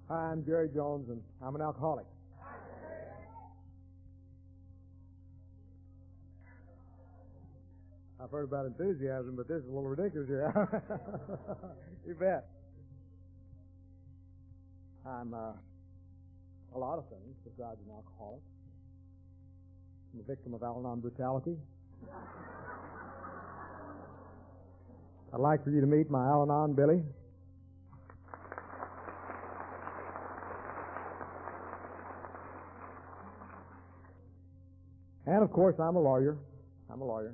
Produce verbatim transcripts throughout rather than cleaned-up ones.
Hi, I'm Jerry Jones, and I'm an alcoholic. I've heard about enthusiasm, but this is a little ridiculous here. You bet. I'm uh, a lot of things besides an alcoholic. I'm a victim of Al-Anon brutality. I'd like for you to meet my Al-Anon Billy. And, of course, I'm a lawyer. I'm a lawyer.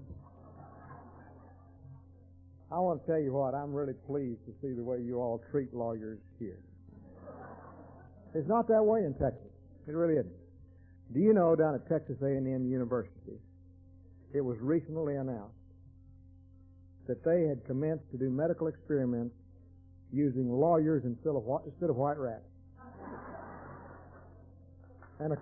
I want to tell you what, I'm really pleased to see the way you all treat lawyers here. It's not that way in Texas. It really isn't. Do you know down at Texas A and M University, it was recently announced that they had commenced to do medical experiments using lawyers instead of, instead of white rats. And a,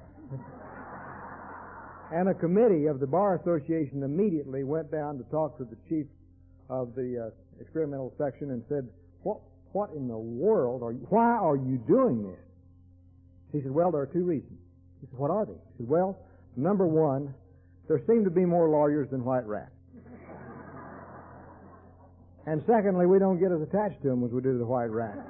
and a committee of the Bar Association immediately went down to talk to the chief of the uh, experimental section and said, what, what in the world are you, why are you doing this? He said, well, there are two reasons. He said, what are they? He said, well, number one, there seem to be more lawyers than white rats. And secondly, we don't get as attached to them as we do to the white rats.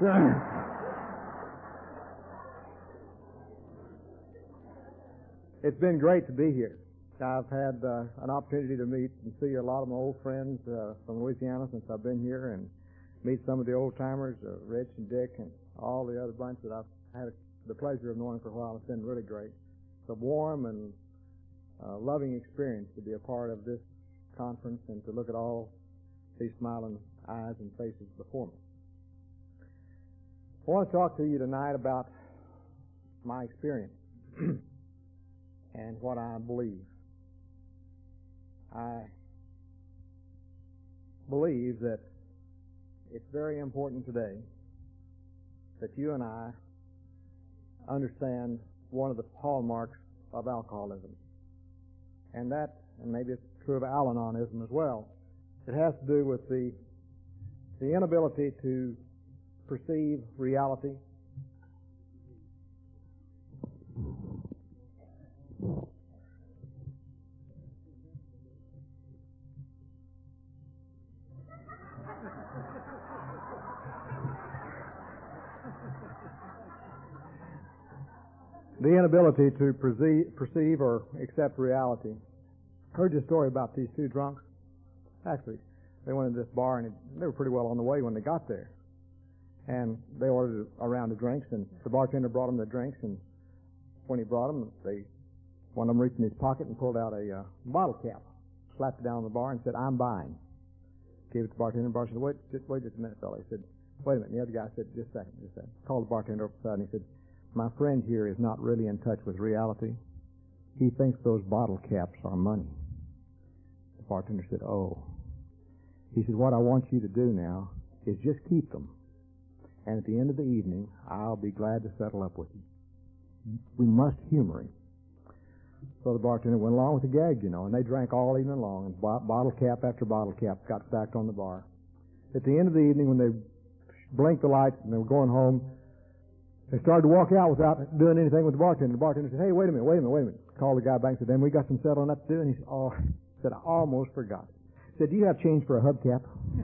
It's been great to be here. I've had uh, an opportunity to meet and see a lot of my old friends uh, from Louisiana since I've been here, and meet some of the old-timers, uh, Rich and Dick and all the other bunch that I've had the pleasure of knowing for a while. It's been really great. It's a warm and uh, loving experience to be a part of this conference and to look at all these smiling eyes and faces before me. I want to talk to you tonight about my experience and what I believe. I believe that it's very important today that you and I understand one of the hallmarks of alcoholism. And that, and maybe it's true of Al-Anonism as well, it has to do with the, the inability to perceive reality, the inability to perceive, perceive or accept reality. I heard your story about these two drunks. Actually, they went into this bar, and it, they were pretty well on the way when they got there. And they ordered a round of drinks, and the bartender brought them the drinks, and when he brought them, they, one of them reached in his pocket and pulled out a uh, bottle cap, slapped it down on the bar, and said, "I'm buying." Gave it to the bartender, and the bartender said, wait, just, wait just a minute, fella. He said, wait a minute. And the other guy said, just a second, just a second. Called the bartender up the side, and he said, my friend here is not really in touch with reality. He thinks those bottle caps are money. The bartender said, oh. He said, what I want you to do now is just keep them. And at the end of the evening, I'll be glad to settle up with you. We must humor him. So the bartender went along with the gag, you know, and they drank all evening long, and bottle cap after bottle cap got stacked on the bar. At the end of the evening, when they blinked the lights and they were going home, they started to walk out without doing anything with the bartender. The bartender said, hey, wait a minute, wait a minute, wait a minute. Called the guy back and said, then we got some settling up to do. And he said, oh, he said, I almost forgot. He said, do you have change for a hubcap?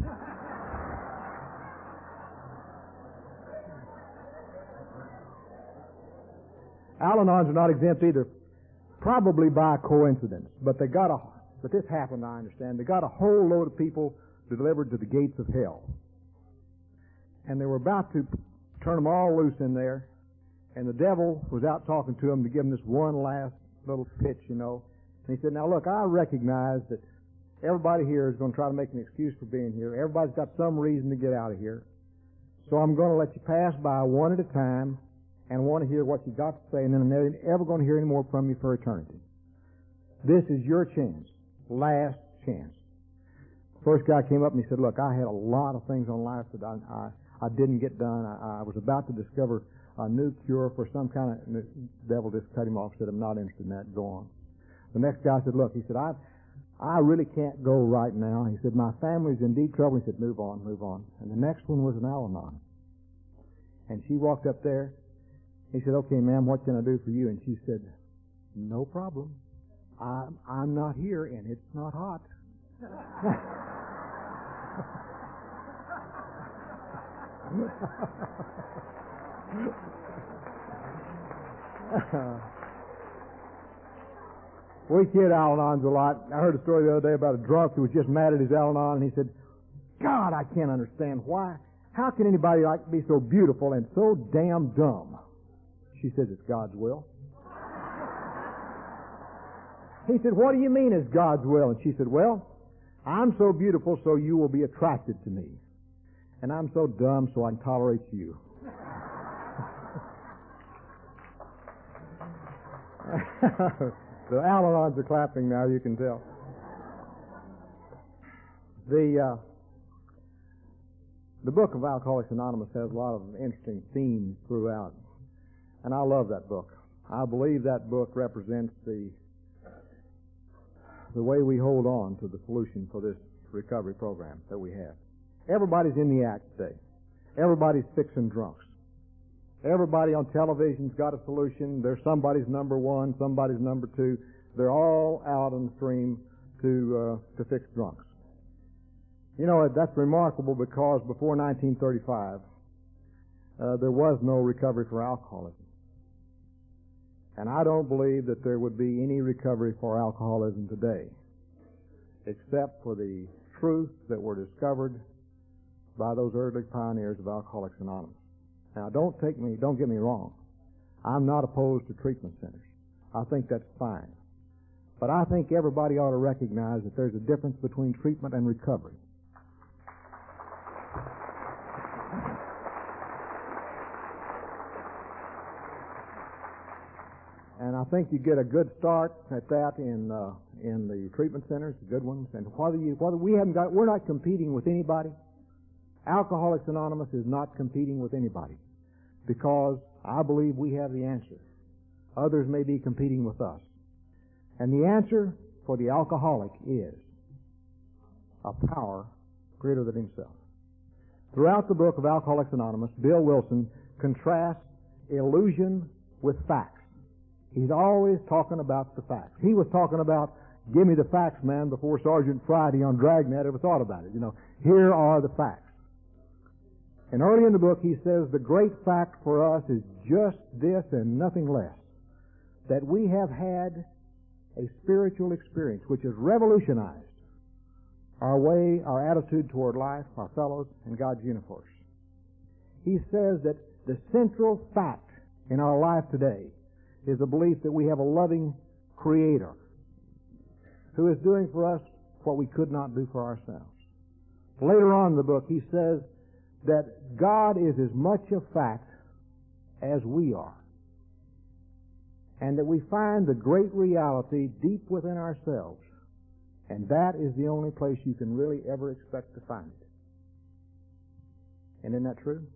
Al-Anons are not exempt either, probably by coincidence. But they got a, but this happened, I understand. They got a whole load of people delivered to the gates of hell. And they were about to turn them all loose in there, and the devil was out talking to them to give them this one last little pitch, you know. And he said, now look, I recognize that everybody here is going to try to make an excuse for being here. Everybody's got some reason to get out of here. So I'm going to let you pass by one at a time and want to hear what you got to say, and then I'm never ever going to hear any more from you for eternity. This is your chance, last chance. First guy came up and he said, look, I had a lot of things on life that I, I I didn't get done. I, I was about to discover a new cure for some kind of... The devil just cut him off and said, I'm not interested in that. Go on. The next guy said, look, he said, I I really can't go right now. He said, my family's in deep trouble. He said, move on, move on. And the next one was an Al-Anon. And she walked up there. He said, "Okay, ma'am, what can I do for you?" And she said, "No problem. I'm, I'm not here, and it's not hot." We kid Al-Anons a lot. I heard a story the other day about a drunk who was just mad at his Al-Anon, and he said, "God, I can't understand why. How can anybody like be so beautiful and so damn dumb?" She says, "It's God's will." He said, "What do you mean it's God's will?" And she said, "Well, I'm so beautiful so you will be attracted to me. And I'm so dumb so I can tolerate you." The Al-Anons are clapping now, you can tell. The uh, the book of Alcoholics Anonymous has a lot of interesting themes throughout, and I love that book. I believe that book represents the the way we hold on to the solution for this recovery program that we have. Everybody's in the act today. Everybody's fixing drunks. Everybody on television's got a solution. There's somebody's number one, somebody's number two. They're all out on the stream to uh, to fix drunks. You know, that's remarkable because before nineteen thirty-five, uh, there was no recovery for alcoholism. And I don't believe that there would be any recovery for alcoholism today, except for the truths that were discovered by those early pioneers of Alcoholics Anonymous. Now, don't take me, don't get me wrong. I'm not opposed to treatment centers. I think that's fine. But I think everybody ought to recognize that there's a difference between treatment and recovery. And I think you get a good start at that in uh, in the treatment centers, the good ones. And whether you whether we haven't got, we're not competing with anybody. Alcoholics Anonymous is not competing with anybody because I believe we have the answer. Others may be competing with us. And the answer for the alcoholic is a power greater than himself. Throughout the book of Alcoholics Anonymous, Bill Wilson contrasts illusion with facts. He's always talking about the facts. He was talking about, "Give me the facts, man," before Sergeant Friday on Dragnet ever thought about it. You know, here are the facts. And early in the book, he says the great fact for us is just this and nothing less, that we have had a spiritual experience which has revolutionized our way, our attitude toward life, our fellows, and God's universe. He says that the central fact in our life today is a belief that we have a loving Creator who is doing for us what we could not do for ourselves. Later on in the book, he says that God is as much a fact as we are, and that we find the great reality deep within ourselves, and that is the only place you can really ever expect to find it. And isn't that true?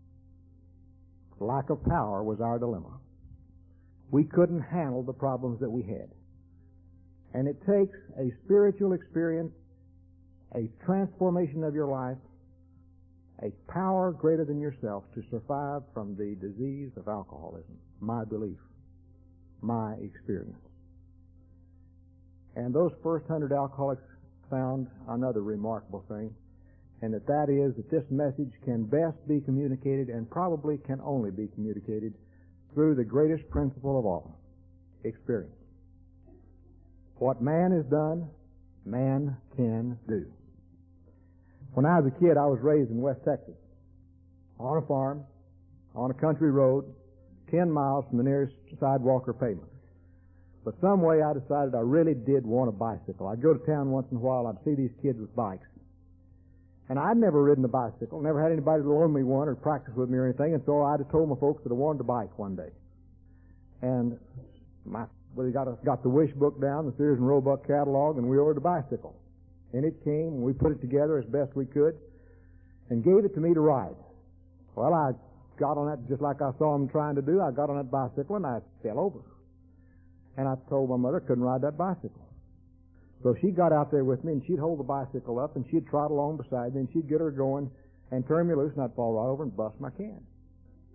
Lack of power was our dilemma. We couldn't handle the problems that we had. And it takes a spiritual experience, a transformation of your life, a power greater than yourself to survive from the disease of alcoholism. My belief, my experience. And those first hundred alcoholics found another remarkable thing, and that that is that this message can best be communicated and probably can only be communicated through the greatest principle of all, experience. What man has done, man can do. When I was a kid, I was raised in West Texas, on a farm, on a country road, ten miles from the nearest sidewalk or pavement. But some way I decided I really did want a bicycle. I'd go to town once in a while, I'd see these kids with bikes. And I'd never ridden a bicycle, never had anybody to loan me one or practice with me or anything, and so I'd have told my folks that I wanted a bike one day. And my, well, we got, a, got the wish book down, the Sears and Roebuck catalog, and we ordered a bicycle. And it came, and we put it together as best we could, and gave it to me to ride. Well, I got on that just like I saw them trying to do. I got on that bicycle, and I fell over. And I told my mother I couldn't ride that bicycle. So she got out there with me, and she'd hold the bicycle up, and she'd trot along beside me, and she'd get her going and turn me loose, and I'd fall right over and bust my can.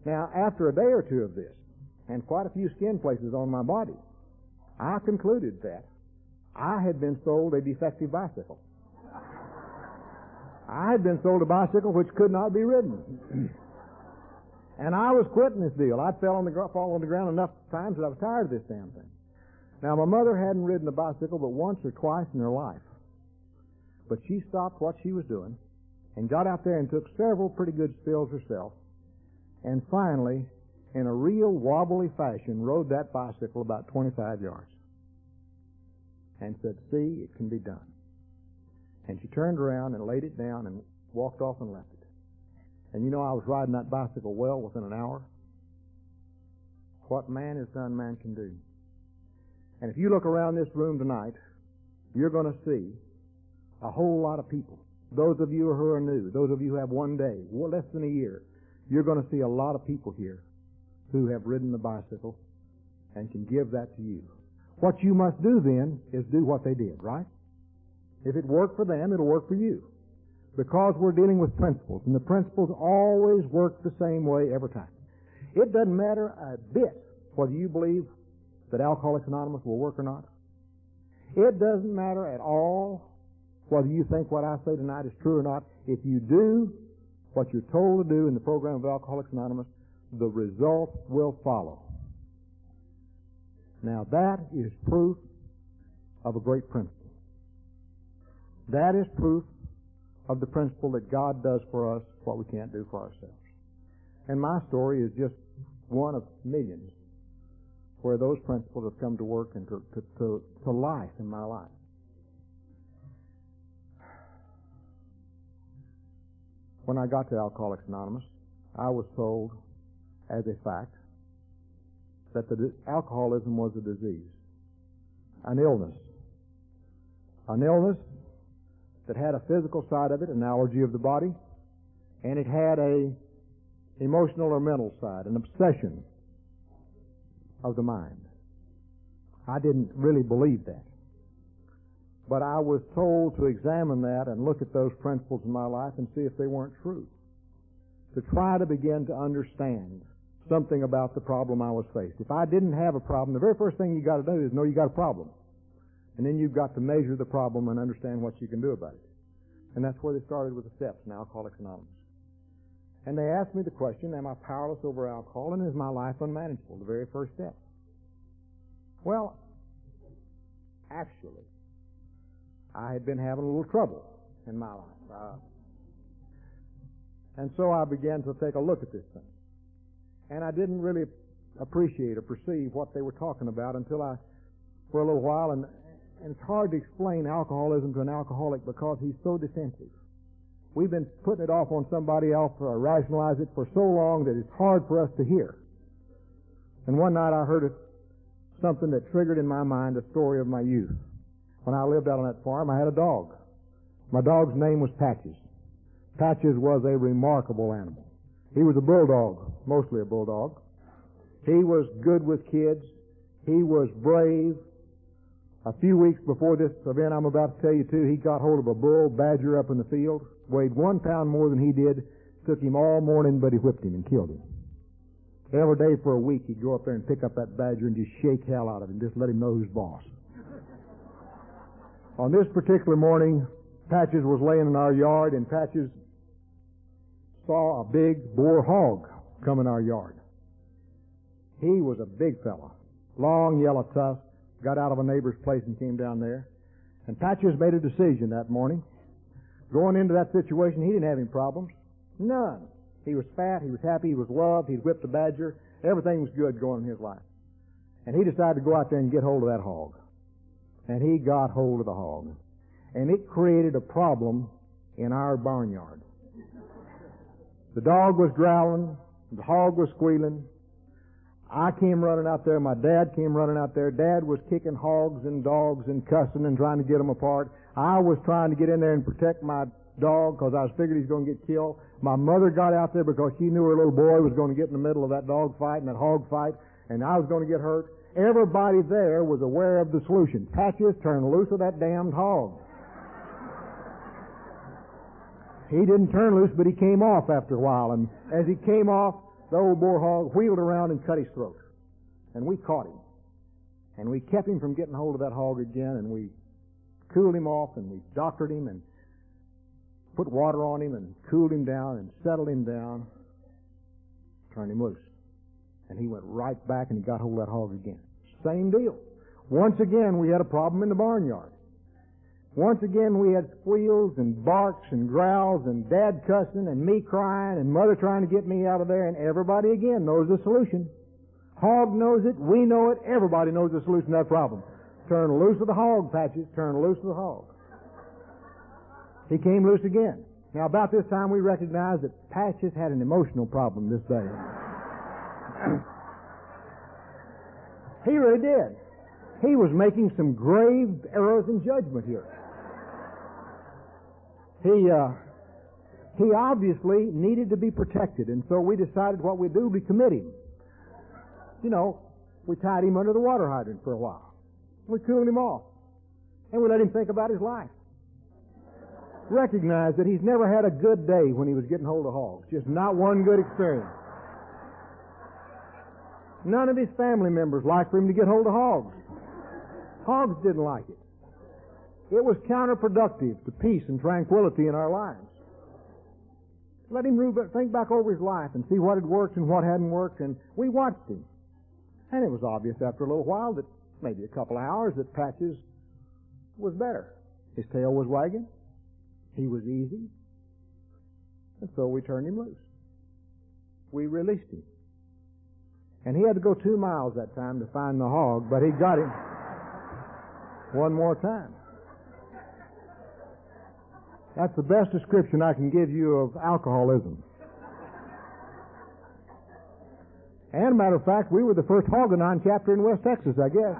Now, after a day or two of this, and quite a few skin places on my body, I concluded that I had been sold a defective bicycle. I had been sold a bicycle which could not be ridden. And I was quitting this deal. I'd fell on the, fall on the ground enough times that I was tired of this damn thing. Now, my mother hadn't ridden a bicycle but once or twice in her life. But she stopped what she was doing and got out there and took several pretty good spills herself, and finally, in a real wobbly fashion, rode that bicycle about twenty-five yards and said, "See, it can be done." And she turned around and laid it down and walked off and left it. And you know, I was riding that bicycle well within an hour. What man has done, man can do. And if you look around this room tonight, you're going to see a whole lot of people. Those of you who are new, those of you who have one day, less than a year, you're going to see a lot of people here who have ridden the bicycle and can give that to you. What you must do then is do what they did, right? If it worked for them, it'll work for you. Because we're dealing with principles, and the principles always work the same way every time. It doesn't matter a bit whether you believe that Alcoholics Anonymous will work or not. It doesn't matter at all whether you think what I say tonight is true or not. If you do what you're told to do in the program of Alcoholics Anonymous, the result will follow. Now that is proof of a great principle. That is proof of the principle that God does for us what we can't do for ourselves. And my story is just one of millions where those principles have come to work and to, to, to, to life in my life. When I got to Alcoholics Anonymous, I was told as a fact that the alcoholism was a disease, an illness, an illness that had a physical side of it, an allergy of the body, and it had a emotional or mental side, an obsession of the mind. I didn't really believe that. But I was told to examine that and look at those principles in my life and see if they weren't true. To try to begin to understand something about the problem I was faced. If I didn't have a problem, the very first thing you got to do is know you got a problem. And then you've got to measure the problem and understand what you can do about it. And that's where they started with the steps in Alcoholics Anonymous. And they asked me the question, am I powerless over alcohol, and is my life unmanageable? The very first step. Well, actually, I had been having a little trouble in my life. Uh, and so I began to take a look at this thing. And I didn't really appreciate or perceive what they were talking about until I, for a little while, and, and it's hard to explain alcoholism to an alcoholic because he's so defensive. We've been putting it off on somebody else or rationalize it for so long that it's hard for us to hear. And one night I heard it, something that triggered in my mind a story of my youth. When I lived out on that farm, I had a dog. My dog's name was Patches. Patches was a remarkable animal. He was a bulldog, mostly a bulldog. He was good with kids. He was brave. A few weeks before this event I'm about to tell you to, he got hold of a bull badger up in the field, weighed one pound more than he did, took him all morning, but he whipped him and killed him. Every day for a week he'd go up there and pick up that badger and just shake hell out of him, just let him know who's boss. On this particular morning, Patches was laying in our yard, and Patches saw a big boar hog come in our yard. He was a big fella, long yellow tusk, got out of a neighbor's place and came down there. And Patches made a decision that morning. Going into that situation, he didn't have any problems. None. He was fat, he was happy, he was loved, he'd whipped the badger. Everything was good going in his life. And he decided to go out there and get hold of that hog. And he got hold of the hog. And it created a problem in our barnyard. The dog was growling, the hog was squealing. I came running out there, my dad came running out there. Dad was kicking hogs and dogs and cussing and trying to get them apart. I was trying to get in there and protect my dog because I was figured he's going to get killed. My mother got out there because she knew her little boy was going to get in the middle of that dog fight and that hog fight, and I was going to get hurt. Everybody there was aware of the solution. Patches, turned loose of that damned hog. He didn't turn loose, but he came off after a while, and as he came off, the old boar hog wheeled around and cut his throat. And we caught him. And we kept him from getting hold of that hog again, and we cooled him off, and we doctored him, and put water on him, and cooled him down, and settled him down, turned him loose. And he went right back, and he got hold of that hog again. Same deal. Once again, we had a problem in the barnyard. Once again, we had squeals and barks and growls and Dad cussing and me crying and Mother trying to get me out of there, and everybody again knows the solution. Hog knows it, we know it, everybody knows the solution to that problem. Turn loose of the hog, Patches, turn loose of the hog. He came loose again. Now, about this time, we recognized that Patches had an emotional problem this day. He really did. He was making some grave errors in judgment here. He, uh, he obviously needed to be protected, and so we decided what we'd do, we commit him. You know, we tied him under the water hydrant for a while. We cooled him off, and we let him think about his life. Recognize that he's never had a good day when he was getting hold of hogs. Just not one good experience. None of his family members liked for him to get hold of hogs. Hogs didn't like it. It was counterproductive to peace and tranquility in our lives. Let him think back over his life and see what had worked and what hadn't worked, and we watched him. And it was obvious after a little while that maybe a couple of hours that Patches was better. His tail was wagging. He was easy. And so we turned him loose. We released him. And he had to go two miles that time to find the hog, but he got him one more time. That's the best description I can give you of alcoholism. And, matter of fact, we were the first Hoganine chapter in West Texas, I guess.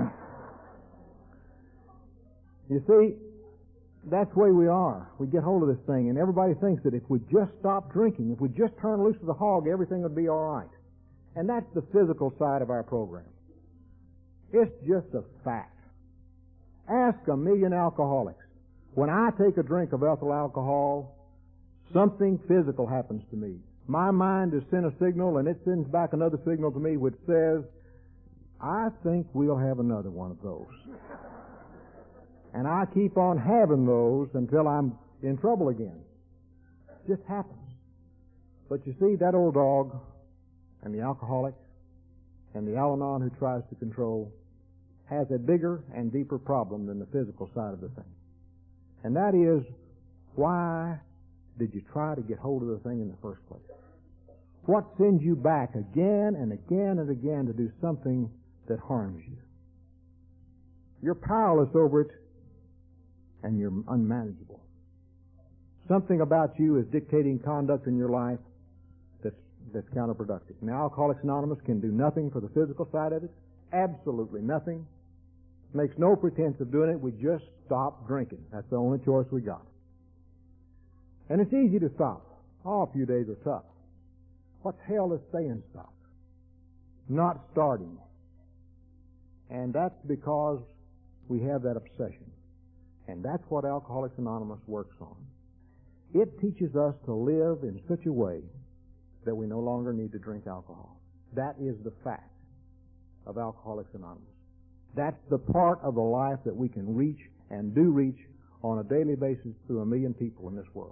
You see, that's the way we are. We get hold of this thing, and everybody thinks that if we just stop drinking, if we just turn loose of the hog, everything would be all right. And that's the physical side of our program. It's just a fact. Ask a million alcoholics. When I take a drink of ethyl alcohol, something physical happens to me. My mind has sent a signal, and it sends back another signal to me which says, I think we'll have another one of those. And I keep on having those until I'm in trouble again. It just happens. But you see, that old dog and the alcoholic and the Al-Anon who tries to control has a bigger and deeper problem than the physical side of the thing. And that is, why did you try to get hold of the thing in the first place? What sends you back again and again and again to do something that harms you? You're powerless over it, and you're unmanageable. Something about you is dictating conduct in your life that's, that's counterproductive. Now, Alcoholics Anonymous can do nothing for the physical side of it, absolutely nothing. Makes no pretense of doing it. We just stop drinking. That's the only choice we got. And it's easy to stop. Oh, a few days are tough. What's hell is saying stop? Not starting. And that's because we have that obsession. And that's what Alcoholics Anonymous works on. It teaches us to live in such a way that we no longer need to drink alcohol. That is the fact of Alcoholics Anonymous. That's the part of the life that we can reach and do reach on a daily basis through a million people in this world.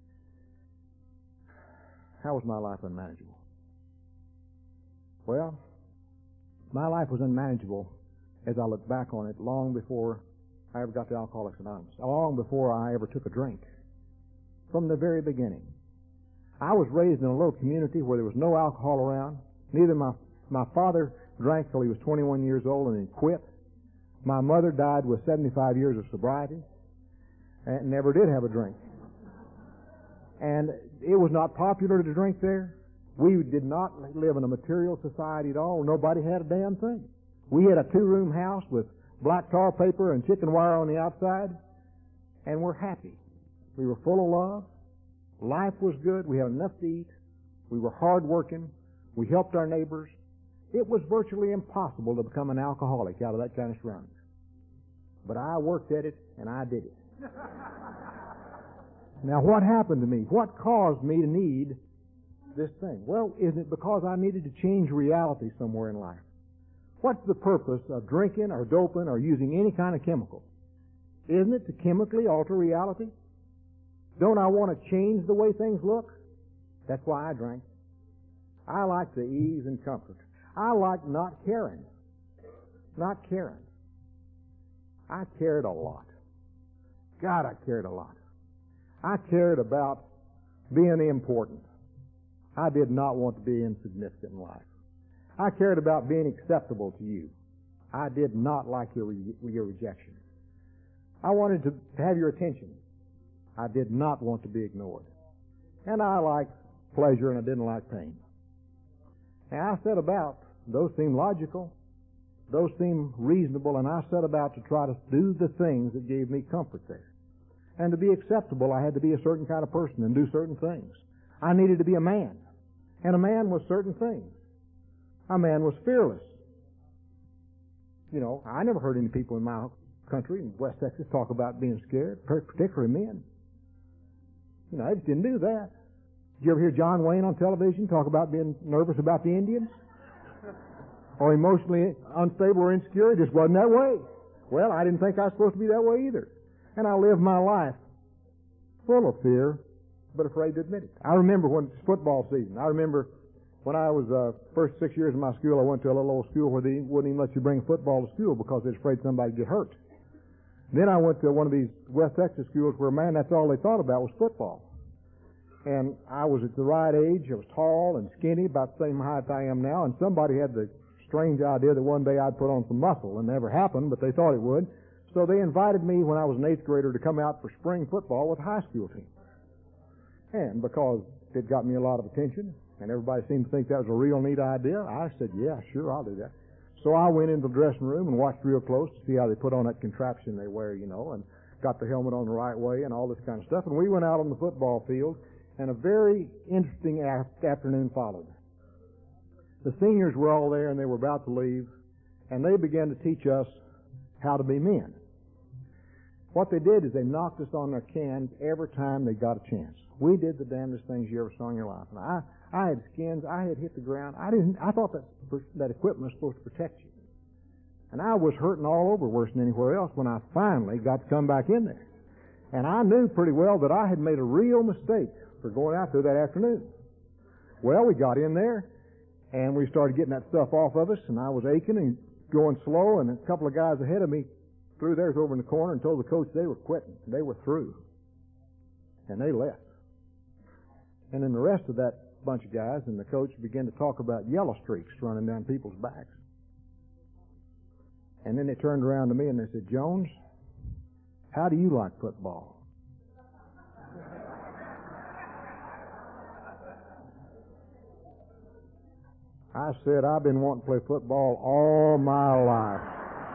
How was my life unmanageable? Well, my life was unmanageable as I look back on it long before I ever got to Alcoholics Anonymous, long before I ever took a drink. From the very beginning. I was raised in a little community where there was no alcohol around. Neither my, my father drank till he was twenty-one years old and then quit. My mother died with seventy-five years of sobriety and never did have a drink. And it was not popular to drink there. We did not live in a material society at all. Nobody had a damn thing. We had a two-room house with black tar paper and chicken wire on the outside, and we're happy. We were full of love. Life was good. We had enough to eat. We were hard-working. We helped our neighbors. It was virtually impossible to become an alcoholic out of that kind of surroundings. But I worked at it, and I did it. Now, what happened to me? What caused me to need this thing? Well, isn't it because I needed to change reality somewhere in life? What's the purpose of drinking or doping or using any kind of chemical? Isn't it to chemically alter reality? Don't I want to change the way things look? That's why I drank. I like the ease and comfort. I like not caring. Not caring. I cared a lot. God, I cared a lot. I cared about being important. I did not want to be insignificant in life. I cared about being acceptable to you. I did not like your, re- your rejection. I wanted to have your attention. I did not want to be ignored. And I liked pleasure and I didn't like pain. And I set about, those seem logical, those seem reasonable, and I set about to try to do the things that gave me comfort there. And to be acceptable, I had to be a certain kind of person and do certain things. I needed to be a man. And a man was certain things. A man was fearless. You know, I never heard any people in my country, in West Texas, talk about being scared, particularly men. You know, they just didn't do that. Did you ever hear John Wayne on television talk about being nervous about the Indians? Or emotionally unstable or insecure? It just wasn't that way. Well, I didn't think I was supposed to be that way either. And I lived my life full of fear, but afraid to admit it. I remember when it's football season. I remember when I was uh, first six years in my school, I went to a little old school where they wouldn't even let you bring football to school because they were afraid somebody would get hurt. Then I went to one of these West Texas schools where, man, that's all they thought about was football. And I was at the right age. I was tall and skinny, about the same height I am now, and somebody had the strange idea that one day I'd put on some muscle. It never happened, but they thought it would. So they invited me when I was an eighth grader to come out for spring football with the high school team. And because it got me a lot of attention, and everybody seemed to think that was a real neat idea, I said, yeah, sure, I'll do that. So I went into the dressing room and watched real close to see how they put on that contraption they wear, you know, and got the helmet on the right way and all this kind of stuff. And we went out on the football field, and a very interesting afternoon followed. The seniors were all there, and they were about to leave, and they began to teach us how to be men. What they did is they knocked us on their cans every time they got a chance. We did the damnedest things you ever saw in your life. And I, I had skins. I had hit the ground. I didn't. I thought that that equipment was supposed to protect you. And I was hurting all over worse than anywhere else when I finally got to come back in there. And I knew pretty well that I had made a real mistake for going out there that afternoon. Well, we got in there, and we started getting that stuff off of us, and I was aching and going slow, and a couple of guys ahead of me threw theirs over in the corner and told the coach they were quitting. They were through. And they left. And then the rest of that bunch of guys and the coach began to talk about yellow streaks running down people's backs. And then they turned around to me and they said, Jones, how do you like football? I said, I've been wanting to play football all my life.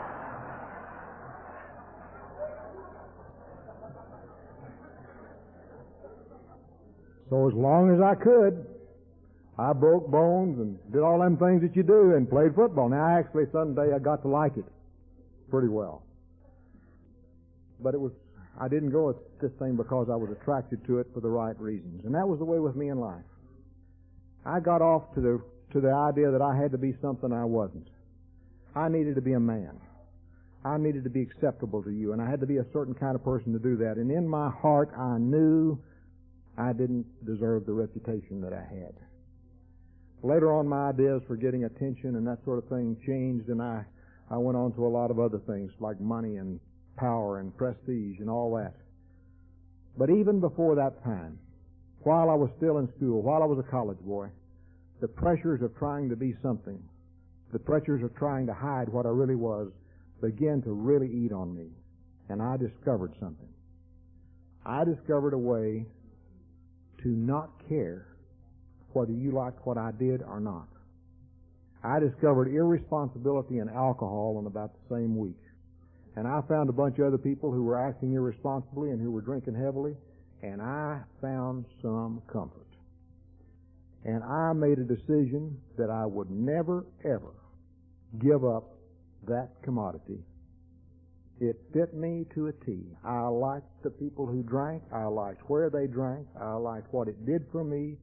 So as long as I could, I broke bones and did all them things that you do and played football. Now, actually, someday I got to like it pretty well. But it was, I didn't go at this thing because I was attracted to it for the right reasons. And that was the way with me in life. I got off to the, to the idea that I had to be something I wasn't. I needed to be a man. I needed to be acceptable to you, and I had to be a certain kind of person to do that. And in my heart, I knew I didn't deserve the reputation that I had. Later on, my ideas for getting attention and that sort of thing changed, and I, I went on to a lot of other things like money and power and prestige and all that. But even before that time, while I was still in school, while I was a college boy, the pressures of trying to be something, the pressures of trying to hide what I really was, began to really eat on me. And I discovered something. I discovered a way to not care whether you liked what I did or not. I discovered irresponsibility and alcohol in about the same week. And I found a bunch of other people who were acting irresponsibly and who were drinking heavily, and I found some comfort. And I made a decision that I would never, ever give up that commodity. It fit me to a T. I liked the people who drank. I liked where they drank. I liked what it did for me.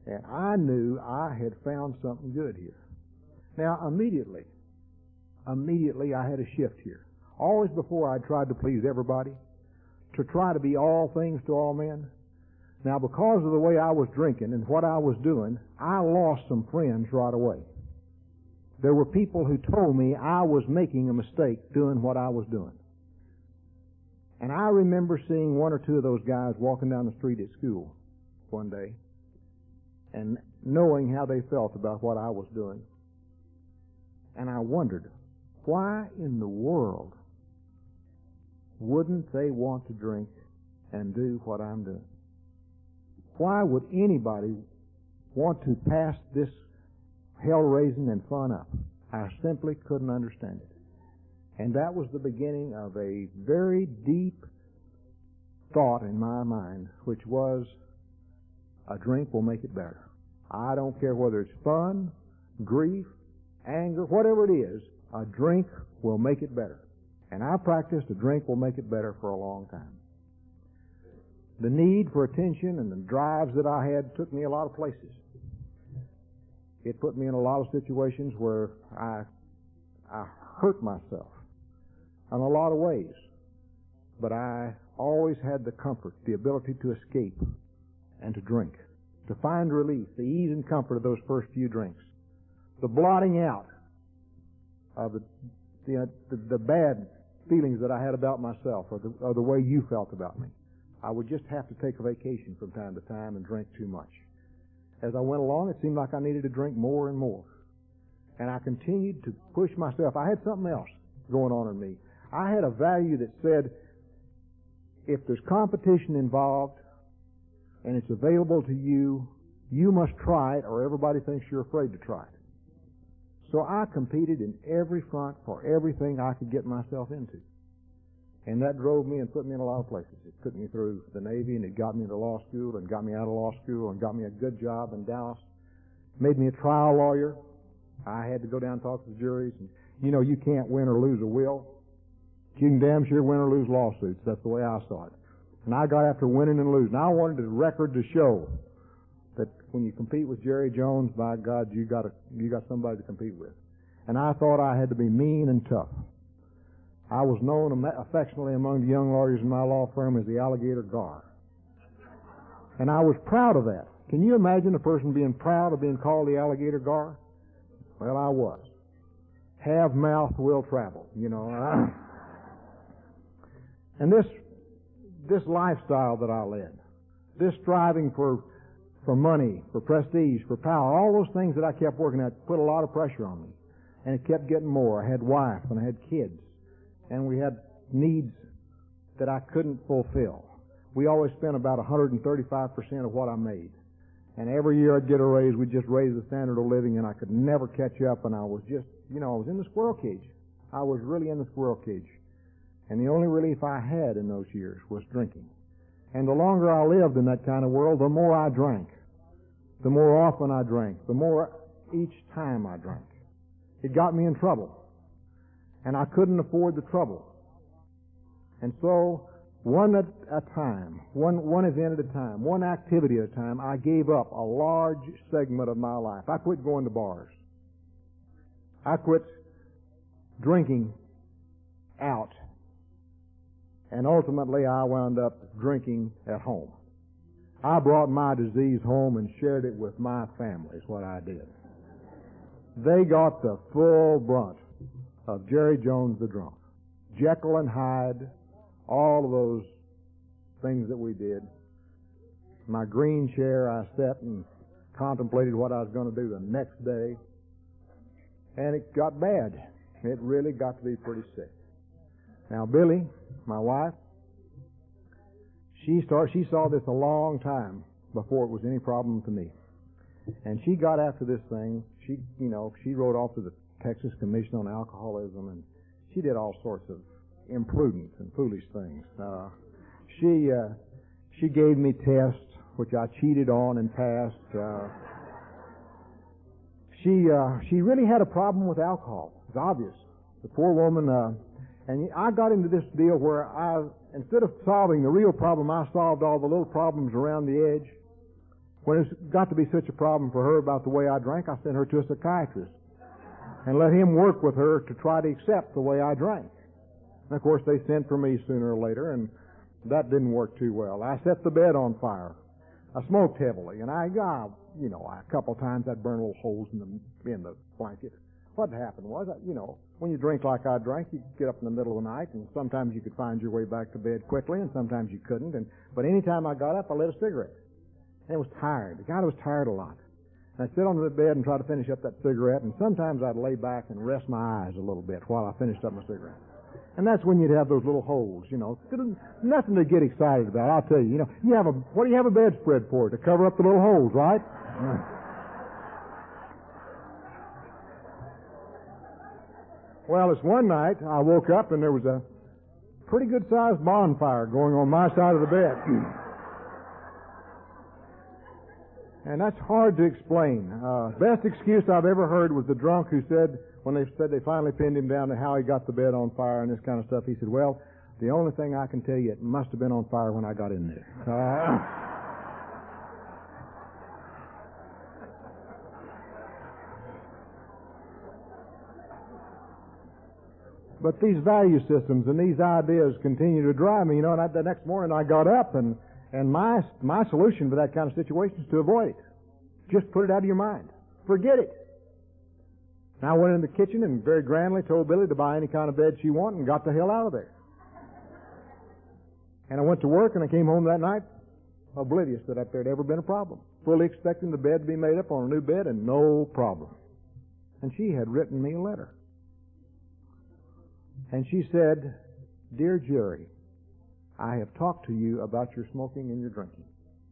And I knew I had found something good here. Now, immediately, immediately I had a shift here. Always before I tried to please everybody, to try to be all things to all men. Now, because of the way I was drinking and what I was doing, I lost some friends right away. There were people who told me I was making a mistake doing what I was doing. And I remember seeing one or two of those guys walking down the street at school one day and knowing how they felt about what I was doing. And I wondered, why in the world wouldn't they want to drink and do what I'm doing? Why would anybody want to pass this hell-raising and fun up? I simply couldn't understand it. And that was the beginning of a very deep thought in my mind, which was, a drink will make it better. I don't care whether it's fun, grief, anger, whatever it is, a drink will make it better. And I practiced a drink will make it better for a long time. The need for attention and the drives that I had took me a lot of places. It put me in a lot of situations where I I hurt myself in a lot of ways. But I always had the comfort, the ability to escape and to drink, to find relief, the ease and comfort of those first few drinks, the blotting out of the the, the, the bad feelings that I had about myself or the, or the way you felt about me. I would just have to take a vacation from time to time and drink too much. As I went along, it seemed like I needed to drink more and more. And I continued to push myself. I had something else going on in me. I had a value that said, if there's competition involved and it's available to you, you must try it or everybody thinks you're afraid to try it. So I competed in every front for everything I could get myself into. And that drove me and put me in a lot of places. It took me through the Navy, and it got me into law school, and got me out of law school, and got me a good job in Dallas. Made me a trial lawyer. I had to go down and talk to the juries. And, you know, you can't win or lose a will. You can damn sure win or lose lawsuits. That's the way I saw it. And I got after winning and losing. I wanted the record to show that when you compete with Jerry Jones, by God, you got a, you got somebody to compete with. And I thought I had to be mean and tough. I was known affectionately among the young lawyers in my law firm as the Alligator Gar. And I was proud of that. Can you imagine a person being proud of being called the Alligator Gar? Well, I was. Have mouth will travel, you know. And this this lifestyle that I led, this striving for for money, for prestige, for power, all those things that I kept working at put a lot of pressure on me. And it kept getting more. I had wife and I had kids. And we had needs that I couldn't fulfill. We always spent about one hundred thirty-five percent of what I made. And every year I'd get a raise, we'd just raise the standard of living, and I could never catch up, and I was just, you know, I was in the squirrel cage. I was really in the squirrel cage. And the only relief I had in those years was drinking. And the longer I lived in that kind of world, the more I drank. The more often I drank. The more each time I drank. It got me in trouble. And I couldn't afford the trouble. And so, one at a time, one, one event at a time, one activity at a time, I gave up a large segment of my life. I quit going to bars. I quit drinking out. And ultimately, I wound up drinking at home. I brought my disease home and shared it with my family, is what I did. They got the full brunt of Jerry Jones the drunk. Jekyll and Hyde, all of those things that we did. My green chair, I sat and contemplated what I was going to do the next day. And it got bad. It really got to be pretty sick. Now, Billy, my wife, she started, she saw this a long time before it was any problem to me. And she got after this thing. She, you know, she wrote off to the Texas Commission on Alcoholism, and she did all sorts of imprudent and foolish things. Uh, she uh, she gave me tests, which I cheated on and passed. Uh, she uh, she really had a problem with alcohol. It's obvious. The poor woman, uh, and I got into this deal where I, instead of solving the real problem, I solved all the little problems around the edge. When it got to be such a problem for her about the way I drank, I sent her to a psychiatrist and let him work with her to try to accept the way I drank. And of course, they sent for me sooner or later, and that didn't work too well. I set the bed on fire. I smoked heavily, and I, uh, you know, a couple of times I'd burn little holes in the in the blanket. What happened was, you know, when you drink like I drank, you could get up in the middle of the night, and sometimes you could find your way back to bed quickly, and sometimes you couldn't. And but any time I got up, I lit a cigarette. And I was tired. God, I was tired a lot. And I'd sit on the bed and try to finish up that cigarette, and sometimes I'd lay back and rest my eyes a little bit while I finished up my cigarette. And that's when you'd have those little holes, you know. Nothing to get excited about, I'll tell you. You know, you have a what do you have a bedspread for? To cover up the little holes, right? Well, this one night, I woke up and there was a pretty good-sized bonfire going on my side of the bed. And that's hard to explain. Uh, best excuse I've ever heard was the drunk who said, when they said they finally pinned him down to how he got the bed on fire and this kind of stuff, he said, well, the only thing I can tell you, it must have been on fire when I got in there. Uh, But these value systems and these ideas continue to drive me, you know, and I, the next morning I got up and, and my, my solution for that kind of situation is to avoid it. Just put it out of your mind. Forget it. And I went in the kitchen and very grandly told Billy to buy any kind of bed she wanted and got the hell out of there. And I went to work and I came home that night oblivious that up there had ever been a problem. Fully expecting the bed to be made up on a new bed and no problem. And she had written me a letter. And she said, Dear Jerry, I have talked to you about your smoking and your drinking.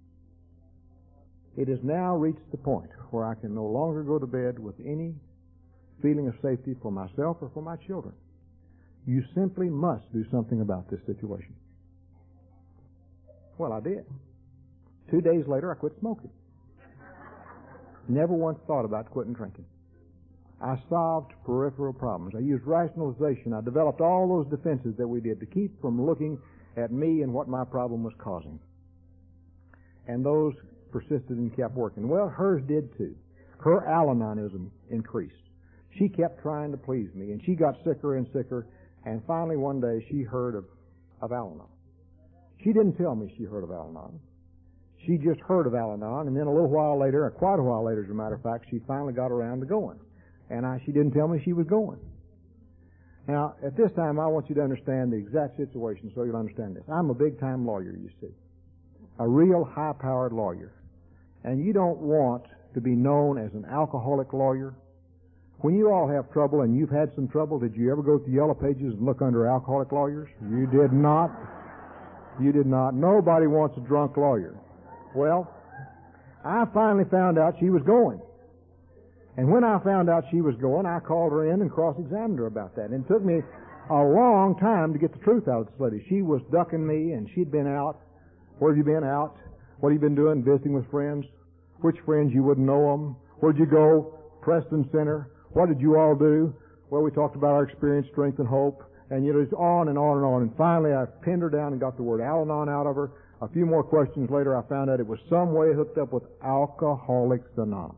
It has now reached the point where I can no longer go to bed with any feeling of safety for myself or for my children. You simply must do something about this situation. Well, I did. Two days later, I quit smoking. Never once thought about quitting drinking. I solved peripheral problems. I used rationalization. I developed all those defenses that we did to keep from looking at me and what my problem was causing. And those persisted and kept working. Well, hers did too. Her Al-Anonism increased. She kept trying to please me, and she got sicker and sicker, and finally one day she heard of, of Al-Anon. She didn't tell me she heard of Al-Anon. She just heard of Al-Anon, and then a little while later, or quite a while later as a matter of fact, she finally got around to going. And I, she didn't tell me she was going. Now, at this time, I want you to understand the exact situation so you'll understand this. I'm a big-time lawyer, you see. A real high-powered lawyer. And you don't want to be known as an alcoholic lawyer. When you all have trouble, and you've had some trouble, did you ever go to the Yellow Pages and look under alcoholic lawyers? You did not. You did not. Nobody wants a drunk lawyer. Well, I finally found out she was going. And when I found out she was going, I called her in and cross-examined her about that. And it took me a long time to get the truth out of this lady. She was ducking me, and she'd been out. Where have you been out? What have you been doing? Visiting with friends? Which friends? You wouldn't know them. Where'd you go? Preston Center. What did you all do? Well, we talked about our experience, strength, and hope. And, you know, it's on and on and on. And finally, I pinned her down and got the word Al-Anon out of her. A few more questions later, I found out it was some way hooked up with Alcoholics Anonymous.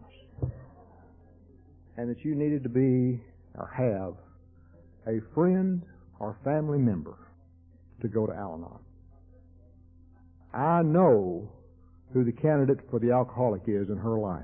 And that you needed to be or have a friend or family member to go to Al-Anon. I know who the candidate for the alcoholic is in her life.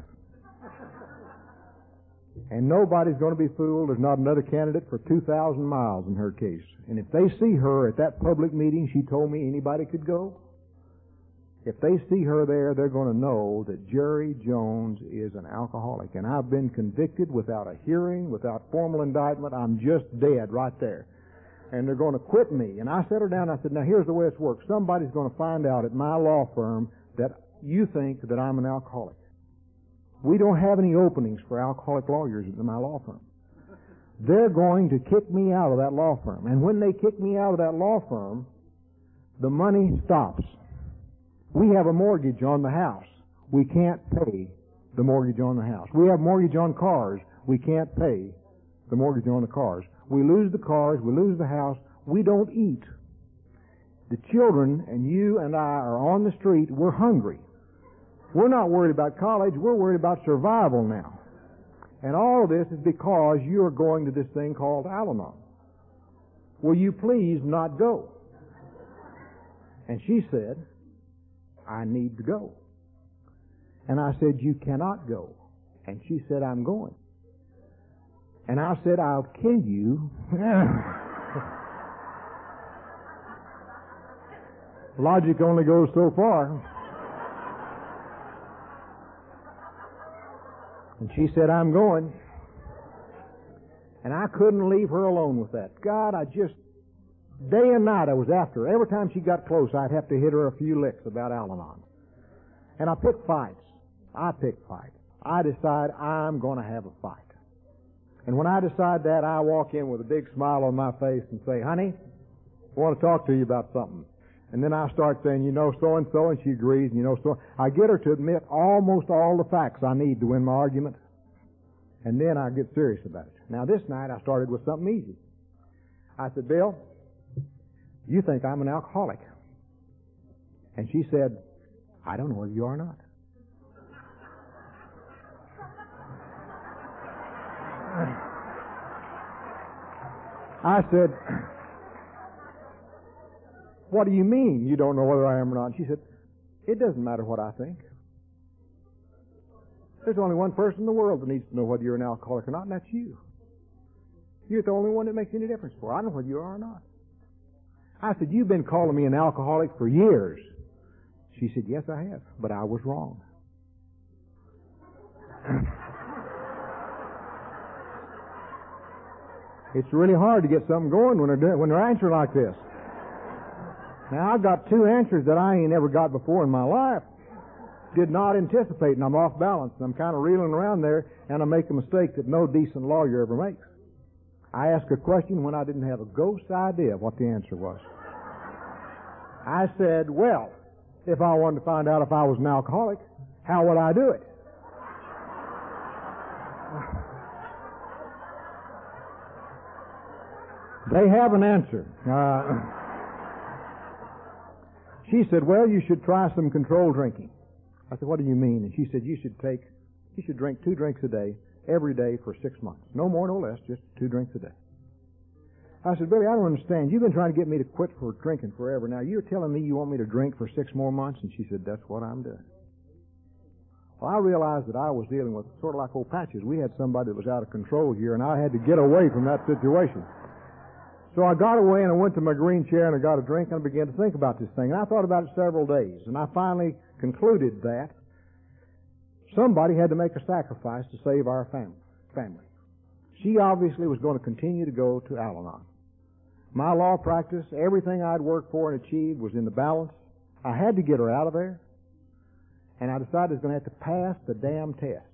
And nobody's going to be fooled. There's not another candidate for two thousand miles in her case. And if they see her at that public meeting, she told me anybody could go. If they see her there, they're going to know that Jerry Jones is an alcoholic. And I've been convicted without a hearing, without formal indictment. I'm just dead right there. And they're going to quit me. And I sat her down and I said, now here's the way it's worked. Somebody's going to find out at my law firm that you think that I'm an alcoholic. We don't have any openings for alcoholic lawyers at my law firm. They're going to kick me out of that law firm. And when they kick me out of that law firm, the money stops. We have a mortgage on the house. We can't pay the mortgage on the house. We have mortgage on cars. We can't pay the mortgage on the cars. We lose the cars. We lose the house. We don't eat. The children and you and I are on the street. We're hungry. We're not worried about college. We're worried about survival now. And all of this is because you're going to this thing called Al-Anon. Will you please not go? And she said, I need to go. And I said, you cannot go. And she said, I'm going. And I said, I'll kill you. Logic only goes so far. And she said, I'm going. And I couldn't leave her alone with that. God, I just, day and night I was after her. Every time she got close, I'd have to hit her a few licks about Al-Anon. And I picked fights. I picked fights. I decide I'm going to have a fight. And when I decide that, I walk in with a big smile on my face and say, honey, I want to talk to you about something. And then I start saying, you know, so-and-so, and she agrees, and you know, so I get her to admit almost all the facts I need to win my argument. And then I get serious about it. Now, this night I started with something easy. I said, Bill, you think I'm an alcoholic. And she said, I don't know whether you are or not. I said, what do you mean you don't know whether I am or not? She said, it doesn't matter what I think. There's only one person in the world that needs to know whether you're an alcoholic or not, and that's you. You're the only one that makes any difference for. I don't know whether you are or not. I said, you've been calling me an alcoholic for years. She said, yes, I have, but I was wrong. It's really hard to get something going when they're doing, when they're answering like this. Now, I've got two answers that I ain't ever got before in my life. Did not anticipate, and I'm off balance, and I'm kind of reeling around there, and I make a mistake that no decent lawyer ever makes. I asked a question when I didn't have a ghost idea of what the answer was. I said, well, if I wanted to find out if I was an alcoholic, how would I do it? They have an answer. Uh, she said, well, you should try some controlled drinking. I said, what do you mean? And she said, you should take, you should drink two drinks a day, every day for six months. No more, no less, just two drinks a day. I said, Billy, I don't understand. You've been trying to get me to quit for drinking forever. Now you're telling me you want me to drink for six more months? And she said, that's what I'm doing. Well, I realized that I was dealing with sort of like old Patches. We had somebody that was out of control here, and I had to get away from that situation. So I got away and I went to my green chair and I got a drink and I began to think about this thing. And I thought about it several days, and I finally concluded that somebody had to make a sacrifice to save our family. She obviously was going to continue to go to Al-Anon. My law practice, everything I'd worked for and achieved was in the balance. I had to get her out of there, and I decided I was going to have to pass the damn test.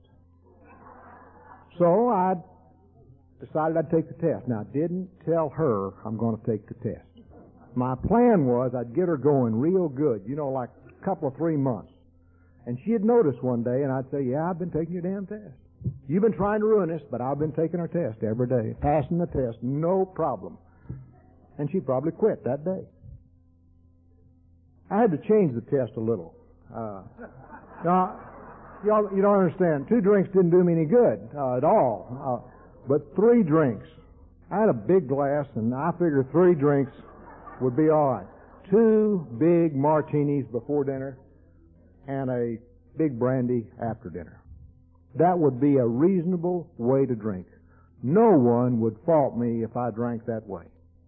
So I decided I'd take the test. Now, I didn't tell her I'm going to take the test. My plan was I'd get her going real good, you know, like a couple of three months. And she'd notice one day, and I'd say, yeah, I've been taking your damn test. You've been trying to ruin us, but I've been taking her test every day, passing the test, no problem. And she probably quit that day. I had to change the test a little. Uh, now, y'all, you don't understand. Two drinks didn't do me any good uh, at all. Uh, but three drinks. I had a big glass, and I figured three drinks would be all right. Two big martinis before dinner and a big brandy after dinner. That would be a reasonable way to drink. No one would fault me if I drank that way.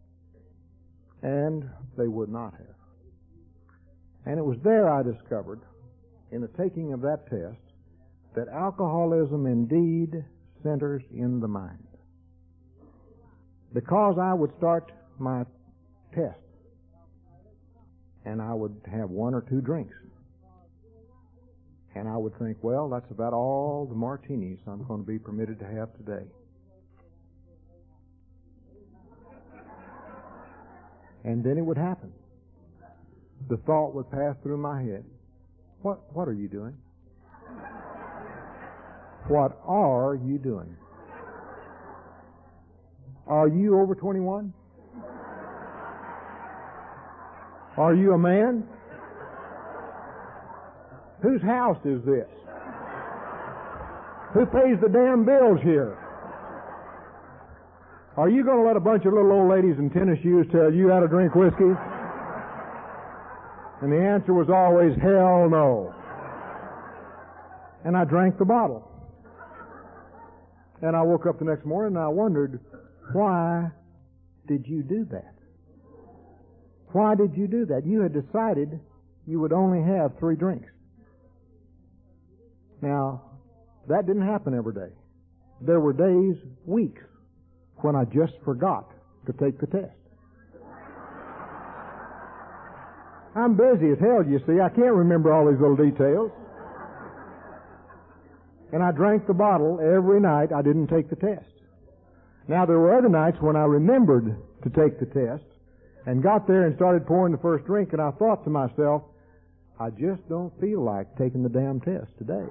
And they would not have. And it was there I discovered, in the taking of that test, that alcoholism indeed centers in the mind. Because I would start my test, and I would have one or two drinks. And I would think, well, that's about all the martinis I'm going to be permitted to have today. And then it would happen. The thought would pass through my head. What, what are you doing? What are you doing? Are you over twenty-one? Are you a man? Whose house is this? Who pays the damn bills here? Are you going to let a bunch of little old ladies in tennis shoes tell you how to drink whiskey? And the answer was always, hell no. And I drank the bottle. And I woke up the next morning and I wondered, why did you do that? Why did you do that? You had decided you would only have three drinks. Now, that didn't happen every day. There were days, weeks, when I just forgot to take the test. I'm busy as hell, you see. I can't remember all these little details. And I drank the bottle every night I didn't take the test. Now, there were other nights when I remembered to take the test and got there and started pouring the first drink, and I thought to myself, I just don't feel like taking the damn test today.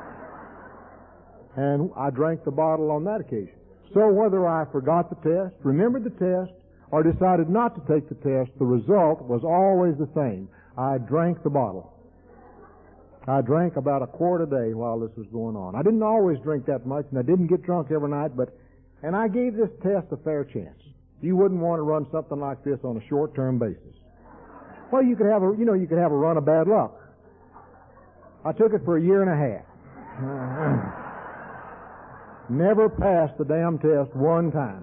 And I drank the bottle on that occasion. So whether I forgot the test, remembered the test, or decided not to take the test, the result was always the same. I drank the bottle. I drank about a quart a day while this was going on. I didn't always drink that much, and I didn't get drunk every night, but, and I gave this test a fair chance. You wouldn't want to run something like this on a short-term basis. Well, you could have a, you know, you could have a run of bad luck. I took it for a year and a half. Never passed the damn test one time.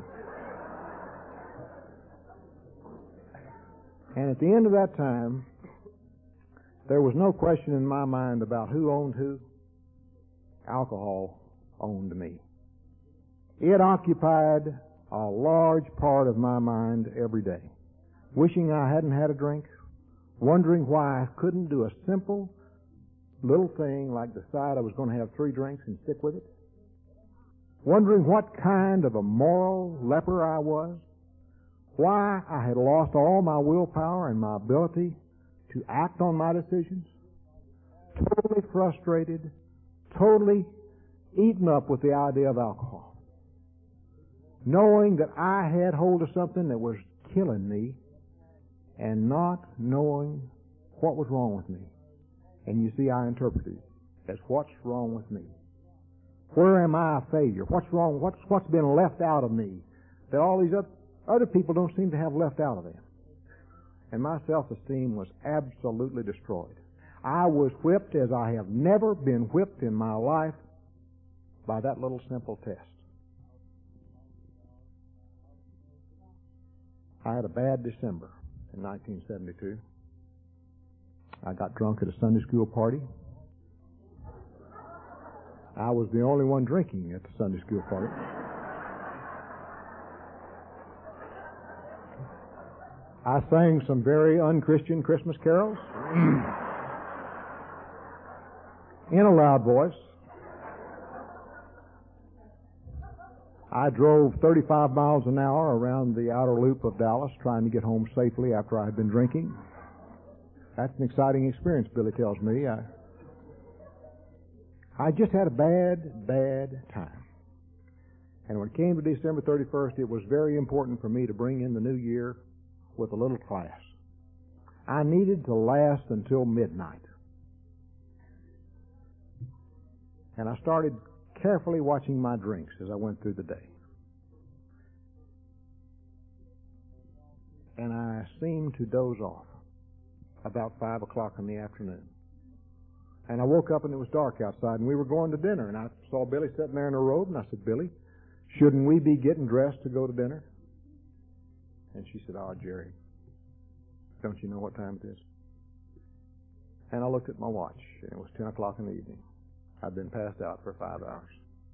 And at the end of that time, there was no question in my mind about who owned who. Alcohol owned me. It occupied a large part of my mind every day. Wishing I hadn't had a drink, wondering why I couldn't do a simple little thing like decide I was going to have three drinks and stick with it. Wondering what kind of a moral leper I was. Why I had lost all my willpower and my ability to act on my decisions. Totally frustrated, totally eaten up with the idea of alcohol. Knowing that I had hold of something that was killing me and not knowing what was wrong with me. And you see, I interpreted it as what's wrong with me. Where am I a failure? What's wrong? What's, what's been left out of me that all these other people don't seem to have left out of them? And my self-esteem was absolutely destroyed. I was whipped as I have never been whipped in my life by that little simple test. I had a bad December in nineteen seventy-two. I got drunk at a Sunday school party. I was the only one drinking at the Sunday school party. I sang some very unchristian Christmas carols in a loud voice. I drove thirty-five miles an hour around the outer loop of Dallas trying to get home safely after I had been drinking. That's an exciting experience, Billy tells me. I, I just had a bad, bad time. And when it came to December thirty-first, it was very important for me to bring in the new year with a little class. I needed to last until midnight. And I started carefully watching my drinks as I went through the day. And I seemed to doze off about five o'clock in the afternoon. And I woke up and it was dark outside and we were going to dinner. And I saw Billy sitting there in a robe and I said, Billy, shouldn't we be getting dressed to go to dinner? And she said, oh, Jerry, don't you know what time it is? And I looked at my watch and it was ten o'clock in the evening. I'd been passed out for five hours.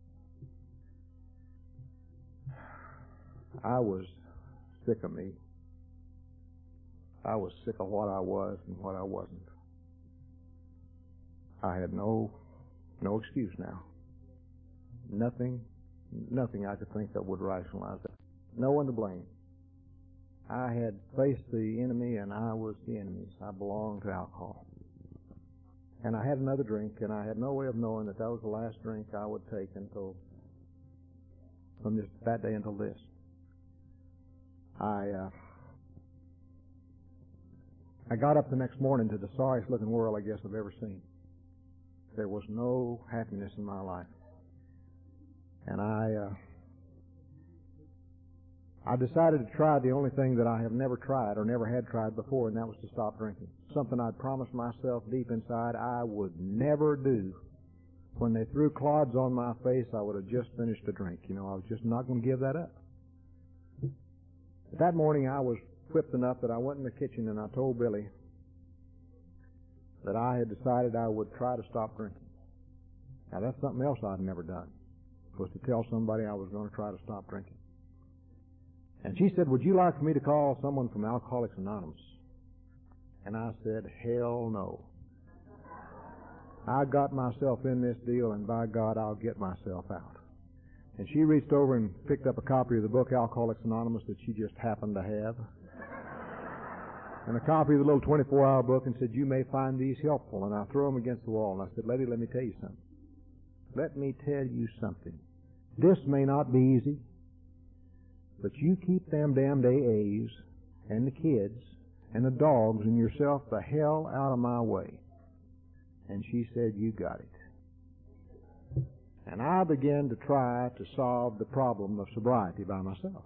I was sick of me. I was sick of what I was and what I wasn't. I had no, no excuse now. Nothing, nothing I could think of would rationalize that. No one to blame. I had faced the enemy and I was the enemy. I belonged to alcohol. And I had another drink and I had no way of knowing that that was the last drink I would take until, from this, that day until this. I, uh, I got up the next morning to the sorriest looking world I guess I've ever seen. there was no happiness in my life. And I, uh, I decided to try the only thing that I have never tried or never had tried before, and that was to stop drinking. Something I'd promised myself deep inside I would never do. When they threw clods on my face, I would have just finished a drink. You know, I was just not going to give that up. That morning I was whipped enough that I went in the kitchen and I told Billy that I had decided I would try to stop drinking. Now that's something else I'd never done, was to tell somebody I was going to try to stop drinking. And she said, would you like for me to call someone from Alcoholics Anonymous? And I said, hell no. I got myself in this deal, and by God, I'll get myself out. And she reached over and picked up a copy of the book Alcoholics Anonymous that she just happened to have, and a copy of the little twenty-four hour book, and said, you may find these helpful. And I threw them against the wall, and I said, lady, let me tell you something. Let me tell you something. This may not be easy, but you keep them damned A As and the kids and the dogs and yourself the hell out of my way. And she said, you got it. And I began to try to solve the problem of sobriety by myself.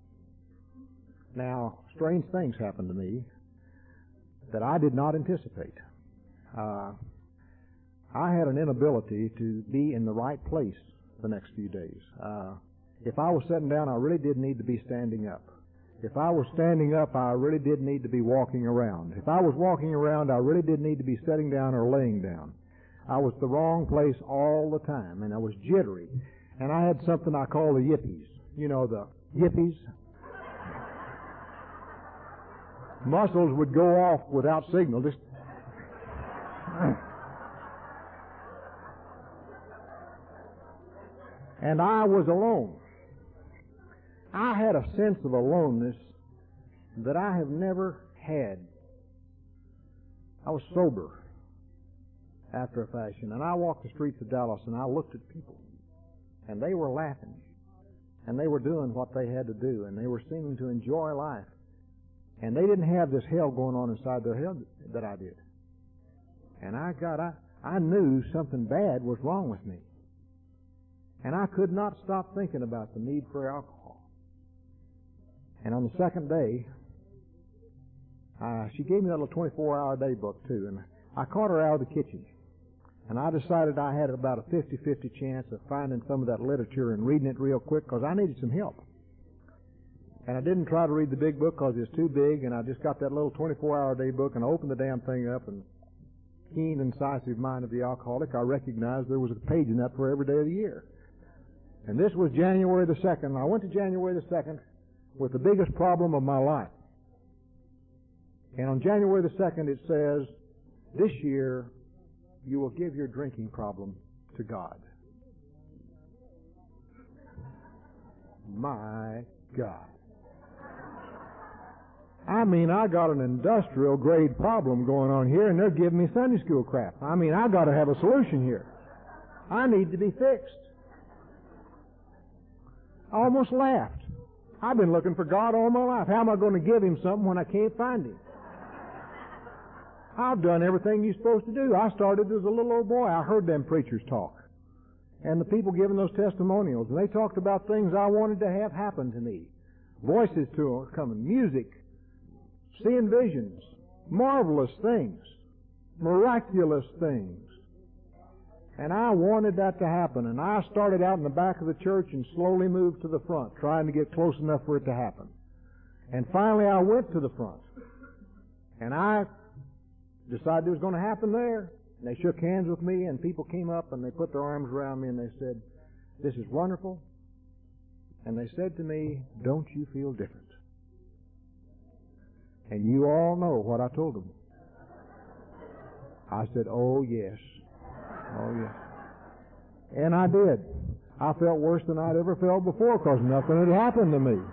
Now, strange things happened to me that I did not anticipate. Uh, I had an inability to be in the right place the next few days. Uh, if I was sitting down, I really did need to be standing up. If I was standing up, I really did need to be walking around. If I was walking around, I really did need to be sitting down or laying down. I was the wrong place all the time, and I was jittery. And I had something I call the yippies. You know, the yippies? Muscles would go off without signal. Just and I was alone. I had a sense of aloneness that I have never had. I was sober after a fashion, and I walked the streets of Dallas and I looked at people, and they were laughing, and they were doing what they had to do, and they were seeming to enjoy life, and they didn't have this hell going on inside their head that I did. And I got, I, I knew something bad was wrong with me, and I could not stop thinking about the need for alcohol. And on the second day, uh, she gave me that little twenty-four hour day book too, and I caught her out of the kitchen. And I decided I had about a fifty-fifty chance of finding some of that literature and reading it real quick because I needed some help. And I didn't try to read the big book because it's too big, and I just got that little twenty-four hour day book and I opened the damn thing up, and keen, incisive mind of the alcoholic, I recognized there was a page in that for every day of the year. And this was January the second. I went to January the second with the biggest problem of my life. And on January the second it says, this year you will give your drinking problem to God. My God. I mean, I got an industrial grade problem going on here, and they're giving me Sunday school crap. I mean, I got to have a solution here. I need to be fixed. I almost laughed. I've been looking for God all my life. How am I going to give Him something when I can't find Him? I've done everything you're supposed to do. I started as a little old boy. I heard them preachers talk. And the people giving those testimonials. And they talked about things I wanted to have happen to me. Voices to coming, music, seeing visions, marvelous things, miraculous things. And I wanted that to happen. And I started out in the back of the church and slowly moved to the front, trying to get close enough for it to happen. And finally I went to the front. And I decided it was going to happen there. And they shook hands with me, and people came up and they put their arms around me and they said, this is wonderful. And they said to me, don't you feel different? And you all know what I told them. I said, oh yes. Oh yes. And I did. I felt worse than I'd ever felt before because nothing had happened to me.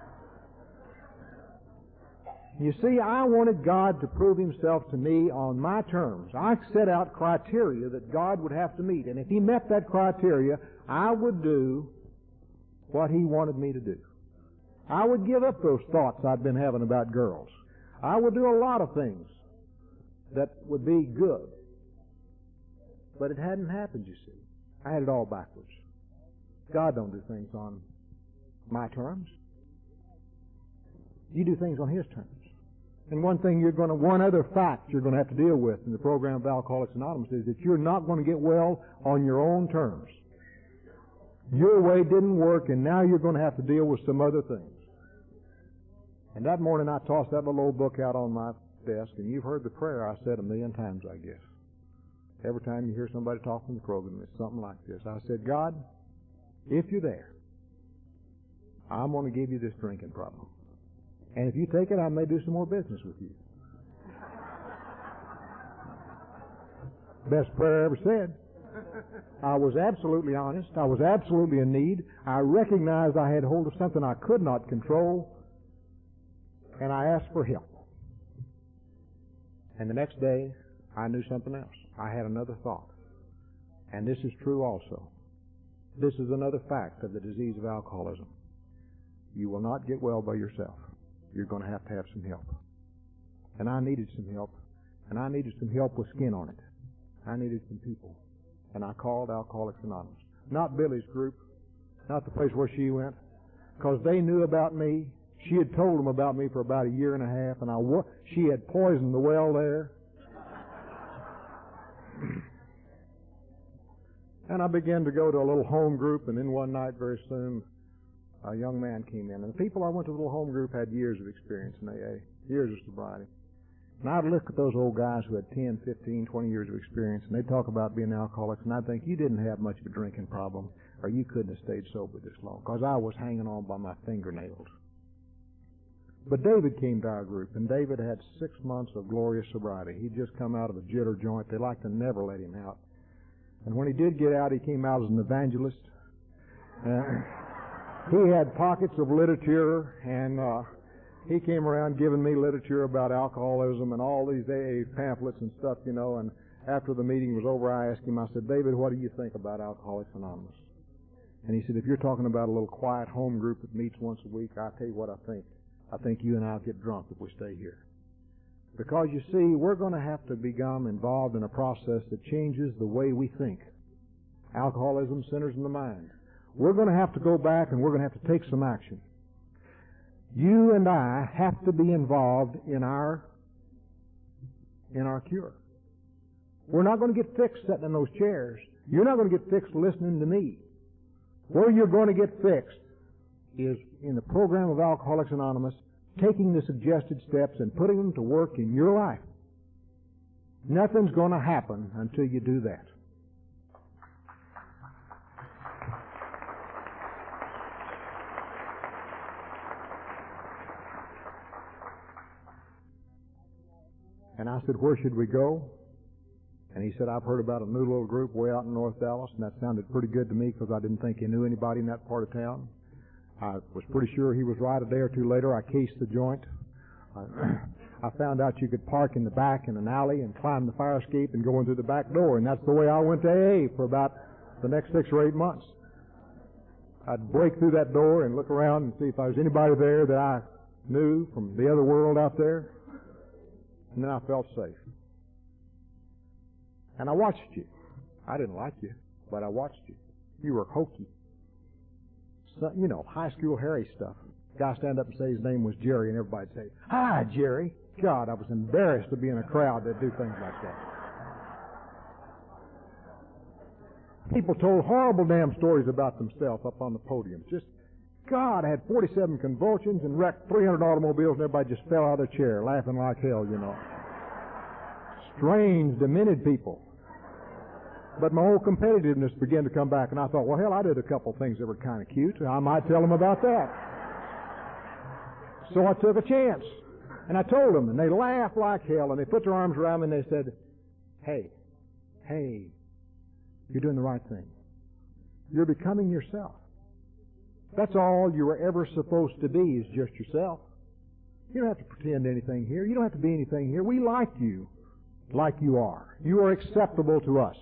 You see, I wanted God to prove Himself to me on my terms. I set out criteria that God would have to meet. And if He met that criteria, I would do what He wanted me to do. I would give up those thoughts I'd been having about girls. I would do a lot of things that would be good. But it hadn't happened, you see. I had it all backwards. God don't do things on my terms. You do things on His terms. And one thing you're going to, one other fact you're going to have to deal with in the program of Alcoholics Anonymous is that you're not going to get well on your own terms. Your way didn't work, and now you're going to have to deal with some other things. And that morning I tossed that little old book out on my desk, and you've heard the prayer I said a million times, I guess. Every time you hear somebody talk from the program, it's something like this. I said, God, if you're there, I'm going to give you this drinking problem. And if you take it, I may do some more business with you. Best prayer I ever said. I was absolutely honest. I was absolutely in need. I recognized I had hold of something I could not control, and I asked for help. And the next day, I knew something else. I had another thought. And this is true also. This is another fact of the disease of alcoholism. You will not get well by yourself. You're going to have to have some help. And I needed some help. And I needed some help with skin on it. I needed some people. And I called Alcoholics Anonymous. Not Billy's group. Not the place where she went. Because they knew about me. She had told them about me for about a year and a half. And I wa- she had poisoned the well there. And I began to go to a little home group. And then one night very soon, a young man came in. And the people I went to the little home group had years of experience in A A. Years of sobriety. And I'd look at those old guys who had ten, fifteen, twenty years of experience, and they'd talk about being alcoholics, and I'd think, you didn't have much of a drinking problem, or you couldn't have stayed sober this long, because I was hanging on by my fingernails. But David came to our group, and David had six months of glorious sobriety. He'd just come out of a jitter joint. They liked to never let him out. And when he did get out, he came out as an evangelist. Uh, he had pockets of literature, and uh, he came around giving me literature about alcoholism and all these A A pamphlets and stuff, you know, and after the meeting was over, I asked him, I said, David, what do you think about Alcoholics Anonymous? And he said, if you're talking about a little quiet home group that meets once a week, I'll tell you what I think. I think you and I'll get drunk if we stay here. Because, you see, we're going to have to become involved in a process that changes the way we think. Alcoholism centers in the mind. We're going to have to go back and we're going to have to take some action. You and I have to be involved in our in our cure. We're not going to get fixed sitting in those chairs. You're not going to get fixed listening to me. Where you're going to get fixed is in the program of Alcoholics Anonymous, taking the suggested steps and putting them to work in your life. Nothing's going to happen until you do that. And I said, where should we go? And he said, I've heard about a new little group way out in North Dallas, and that sounded pretty good to me because I didn't think he knew anybody in that part of town. I was pretty sure he was right. A day or two later, I cased the joint. I found out you could park in the back in an alley and climb the fire escape and go in through the back door, and that's the way I went to A A for about the next six or eight months. I'd break through that door and look around and see if there was anybody there that I knew from the other world out there. And then I felt safe. And I watched you. I didn't like you, but I watched you. You were hokey. So, you know, high school Harry stuff. Guy stand up and say his name was Jerry, and everybody'd say, hi, Jerry. God, I was embarrassed to be in a crowd that do things like that. People told horrible damn stories about themselves up on the podium. Just, God, I had forty-seven convulsions and wrecked three hundred automobiles, and everybody just fell out of their chair, laughing like hell, you know. Strange, demented people. But my old competitiveness began to come back, and I thought, well, hell, I did a couple things that were kind of cute. I might tell them about that. So I took a chance, and I told them, and they laughed like hell, and they put their arms around me, and they said, hey, hey, you're doing the right thing. You're becoming yourself. That's all you were ever supposed to be, is just yourself. You don't have to pretend anything here. You don't have to be anything here. We like you like you are. You are acceptable to us.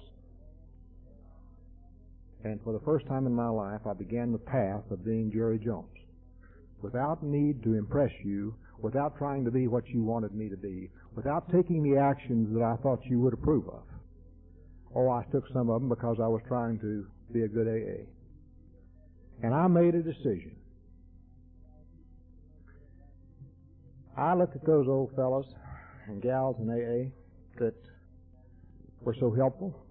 And for the first time in my life, I began the path of being Jerry Jones. Without need to impress you, without trying to be what you wanted me to be, without taking the actions that I thought you would approve of. or I took some of them because I was trying to be a good A A. And I made a decision. I looked at those old fellows and gals in A A that were so helpful,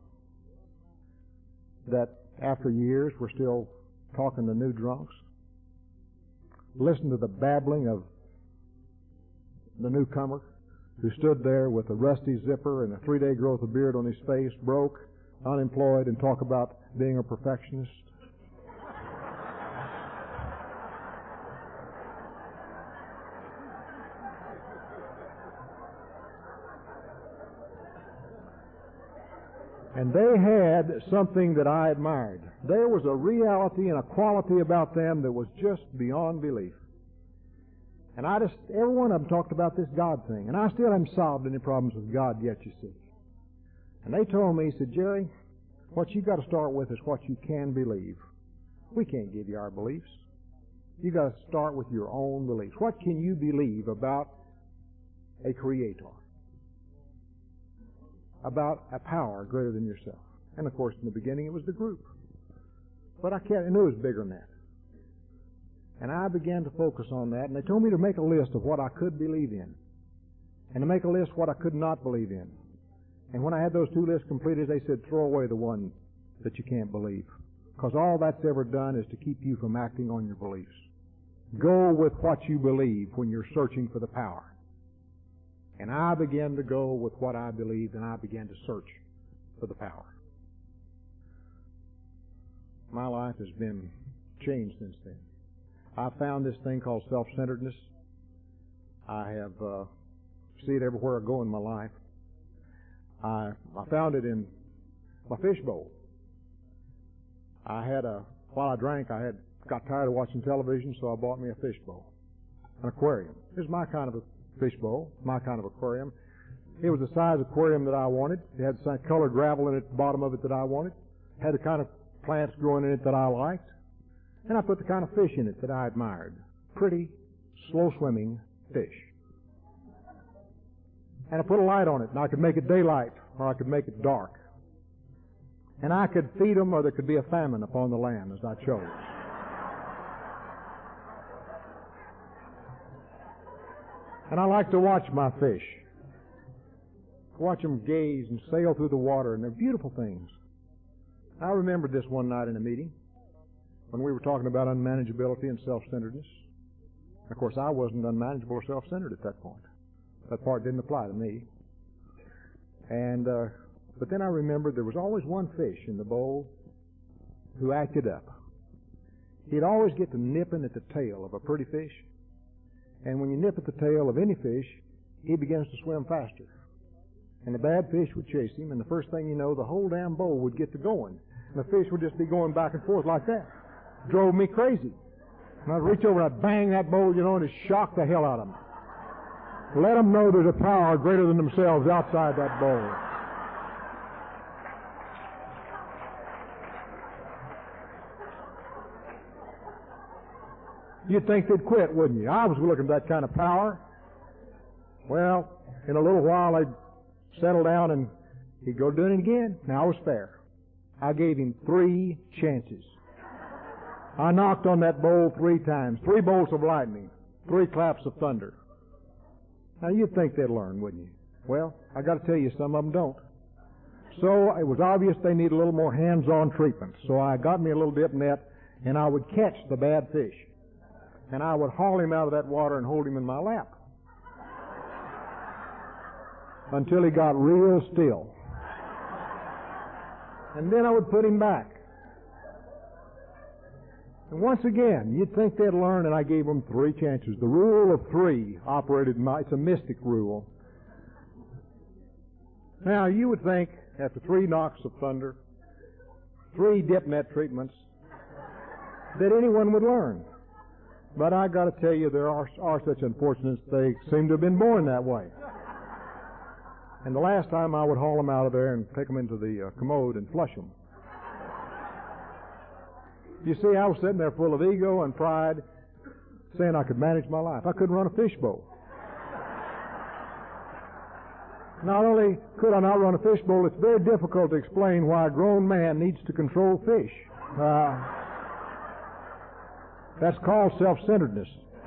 that after years we're still talking to new drunks. Listen to the babbling of the newcomer who stood there with a rusty zipper and a three-day growth of beard on his face, broke, unemployed, and talk about being a perfectionist. And they had something that I admired. There was a reality and a quality about them that was just beyond belief. And I just, every one of them talked about this God thing. And I still haven't solved any problems with God yet, you see. And they told me, said, Jerry, what you got to start with is what you can believe. We can't give you our beliefs. You got to start with your own beliefs. What can you believe about a creator? About a power greater than yourself. And of course, in the beginning, it was the group. But I can't, I knew it was bigger than that. And I began to focus on that, and they told me to make a list of what I could believe in, and to make a list of what I could not believe in. And when I had those two lists completed, they said, throw away the one that you can't believe, because all that's ever done is to keep you from acting on your beliefs. Go with what you believe when you're searching for the power. And I began to go with what I believed, and I began to search for the power. My life has been changed since then. I found this thing called self-centeredness. I have uh, see it everywhere I go in my life. I I found it in my fish bowl. I had a while I drank, I had got tired of watching television, so I bought me a fish bowl, an aquarium. It was my kind of a fish bowl, my kind of aquarium. It was the size aquarium that I wanted. It had some colored gravel in it at the bottom of it that I wanted. It had the kind of plants growing in it that I liked. And I put the kind of fish in it that I admired. Pretty, slow-swimming fish. And I put a light on it, and I could make it daylight, or I could make it dark. And I could feed them, or there could be a famine upon the land, as I chose. And I like to watch my fish. Watch them gaze and sail through the water, and they're beautiful things. I remembered this one night in a meeting when we were talking about unmanageability and self-centeredness. Of course, I wasn't unmanageable or self-centered at that point. That part didn't apply to me. And uh, but then I remembered there was always one fish in the bowl who acted up. He'd always get to nipping at the tail of a pretty fish. And when you nip at the tail of any fish, he begins to swim faster. And the bad fish would chase him, and the first thing you know, the whole damn bowl would get to going. And the fish would just be going back and forth like that. Drove me crazy. And I'd reach over and I'd bang that bowl, you know, and it'd shock the hell out of them. Let them know there's a power greater than themselves outside that bowl. You'd think they'd quit, wouldn't you? I was looking at that kind of power. Well, in a little while they'd settle down and he'd go doing it again. Now I was fair. I gave him three chances. I knocked on that bowl three times. Three bolts of lightning. Three claps of thunder. Now you'd think they'd learn, wouldn't you? Well, I got to tell you, some of them don't. So it was obvious they need a little more hands-on treatment. So I got me a little dip net, and I would catch the bad fish. And I would haul him out of that water and hold him in my lap until he got real still. And then I would put him back. And once again, you'd think they'd learn, and I gave them three chances. The rule of three operated in my, it's a mystic rule. Now, you would think, after three knocks of thunder, three dip net treatments, that anyone would learn. But I got to tell you, there are, are such unfortunates, they seem to have been born that way. And the last time I would haul them out of there and take them into the uh, commode and flush them. You see, I was sitting there full of ego and pride, saying I could manage my life. I couldn't run a fishbowl. Not only could I not run a fishbowl, it's very difficult to explain why a grown man needs to control fish. Uh, that's called self-centeredness.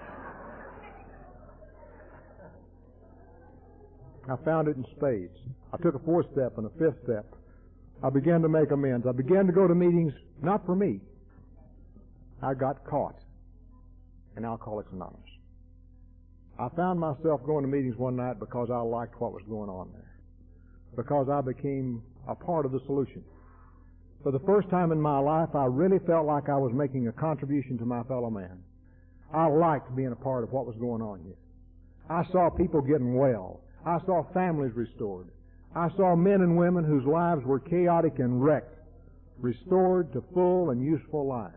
I found it in spades. I took a fourth step and a fifth step. I began to make amends. I began to go to meetings, not for me. I got caught in Alcoholics Anonymous. I found myself going to meetings one night because I liked what was going on there, because I became a part of the solution. For the first time in my life, I really felt like I was making a contribution to my fellow man. I liked being a part of what was going on here. I saw people getting well. I saw families restored. I saw men and women whose lives were chaotic and wrecked, restored to full and useful lives.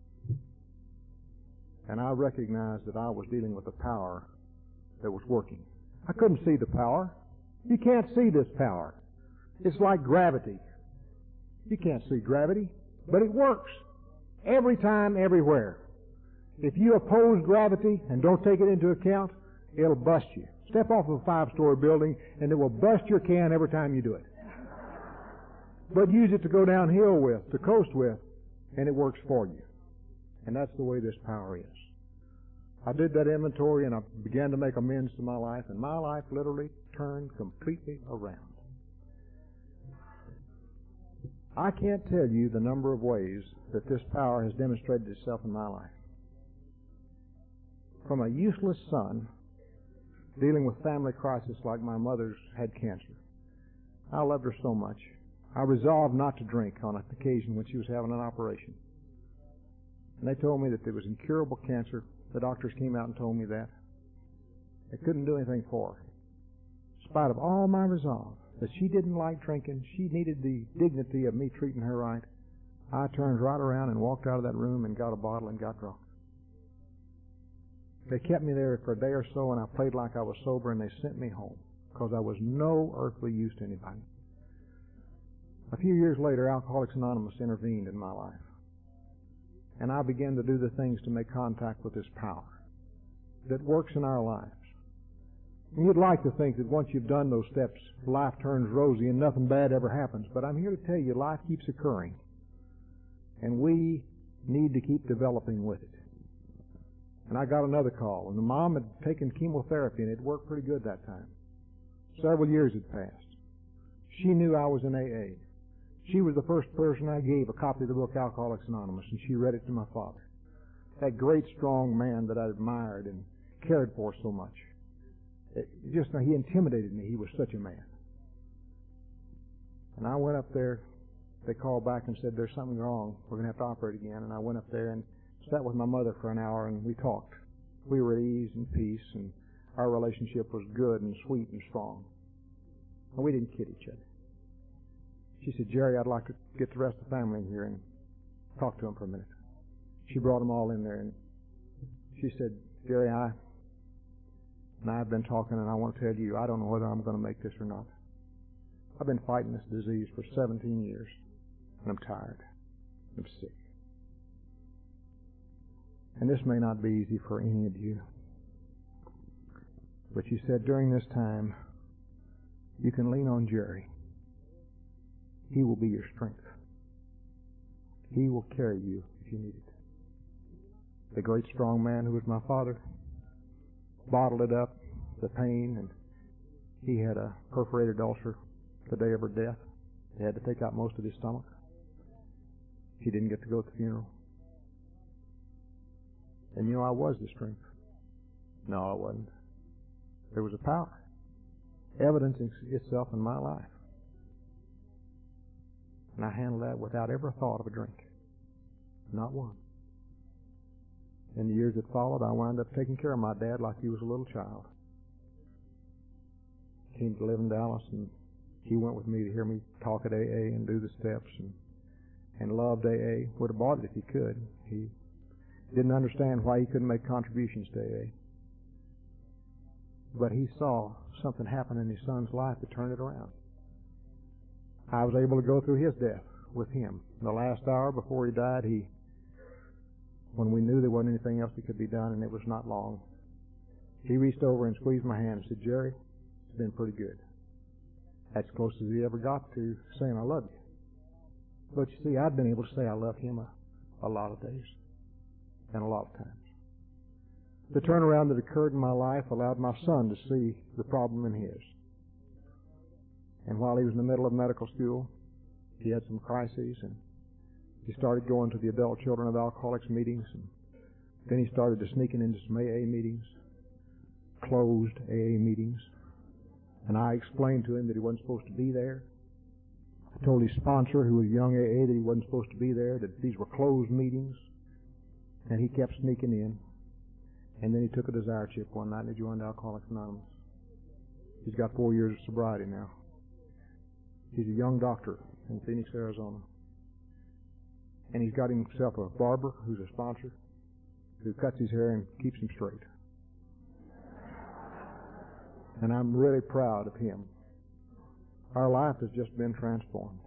And I recognized that I was dealing with a power that was working. I couldn't see the power. You can't see this power. It's like gravity. You can't see gravity, but it works. Every time, everywhere. If you oppose gravity and don't take it into account, it'll bust you. Step off of a five-story building and it will bust your can every time you do it. But use it to go downhill with, to coast with, and it works for you. And that's the way this power is. I did that inventory and I began to make amends to my life, and my life literally turned completely around. I can't tell you the number of ways that this power has demonstrated itself in my life. From a useless son dealing with family crisis like my mother's had cancer. I loved her so much. I resolved not to drink on an occasion when she was having an operation. And they told me that there was incurable cancer. The doctors came out and told me that. They couldn't do anything for her. In spite of all my resolve that she didn't like drinking, she needed the dignity of me treating her right, I turned right around and walked out of that room and got a bottle and got drunk. They kept me there for a day or so, and I played like I was sober, and they sent me home because I was no earthly use to anybody. A few years later, Alcoholics Anonymous intervened in my life. And I began to do the things to make contact with this power that works in our lives. And you'd like to think that once you've done those steps, life turns rosy and nothing bad ever happens. But I'm here to tell you, life keeps occurring. And we need to keep developing with it. And I got another call. And the mom had taken chemotherapy, and it worked pretty good that time. Several years had passed. She knew I was in A A. She was the first person I gave a copy of the book Alcoholics Anonymous, and she read it to my father. That great, strong man that I admired and cared for so much. It just, he intimidated me. He was such a man. And I went up there. They called back and said, there's something wrong. We're going to have to operate again. And I went up there and sat with my mother for an hour, and we talked. We were at ease and peace, and our relationship was good and sweet and strong. And we didn't kid each other. She said, Jerry, I'd like to get the rest of the family in here and talk to them for a minute. She brought them all in there, and she said, Jerry, I and I have been talking, and I want to tell you, I don't know whether I'm going to make this or not. I've been fighting this disease for seventeen years, and I'm tired. I'm sick. And this may not be easy for any of you. But she said, during this time, you can lean on Jerry. He will be your strength. He will carry you if you need it. The great strong man who was my father bottled it up, the pain, and he had a perforated ulcer the day of her death. They had to take out most of his stomach. He didn't get to go to the funeral. And you know, I was the strength. No, I wasn't. There was a power evidencing itself in my life. And I handled that without ever a thought of a drink. Not one. In the years that followed, I wound up taking care of my dad like he was a little child. Came to live in Dallas, and he went with me to hear me talk at A A and do the steps, and, and loved A A. Would have bought it if he could. He didn't understand why he couldn't make contributions to A A. But he saw something happen in his son's life to turn it around. I was able to go through his death with him. The last hour before he died, he, when we knew there wasn't anything else that could be done, and it was not long, he reached over and squeezed my hand and said, Jerry, it's been pretty good. That's close as he ever got to saying, I love you. But you see, I'd been able to say I love him a, a lot of days and a lot of times. The turnaround that occurred in my life allowed my son to see the problem in his. And while he was in the middle of medical school, he had some crises, and he started going to the adult children of alcoholics meetings, and then he started to sneaking into some A A meetings, closed A A meetings. And I explained to him that he wasn't supposed to be there. I told his sponsor, who was young A A, that he wasn't supposed to be there, that these were closed meetings. And he kept sneaking in. And then he took a desire chip one night and he joined Alcoholics Anonymous. He's got four years of sobriety now. He's a young doctor in Phoenix, Arizona. And he's got himself a barber who's a sponsor who cuts his hair and keeps him straight. And I'm really proud of him. Our life has just been transformed.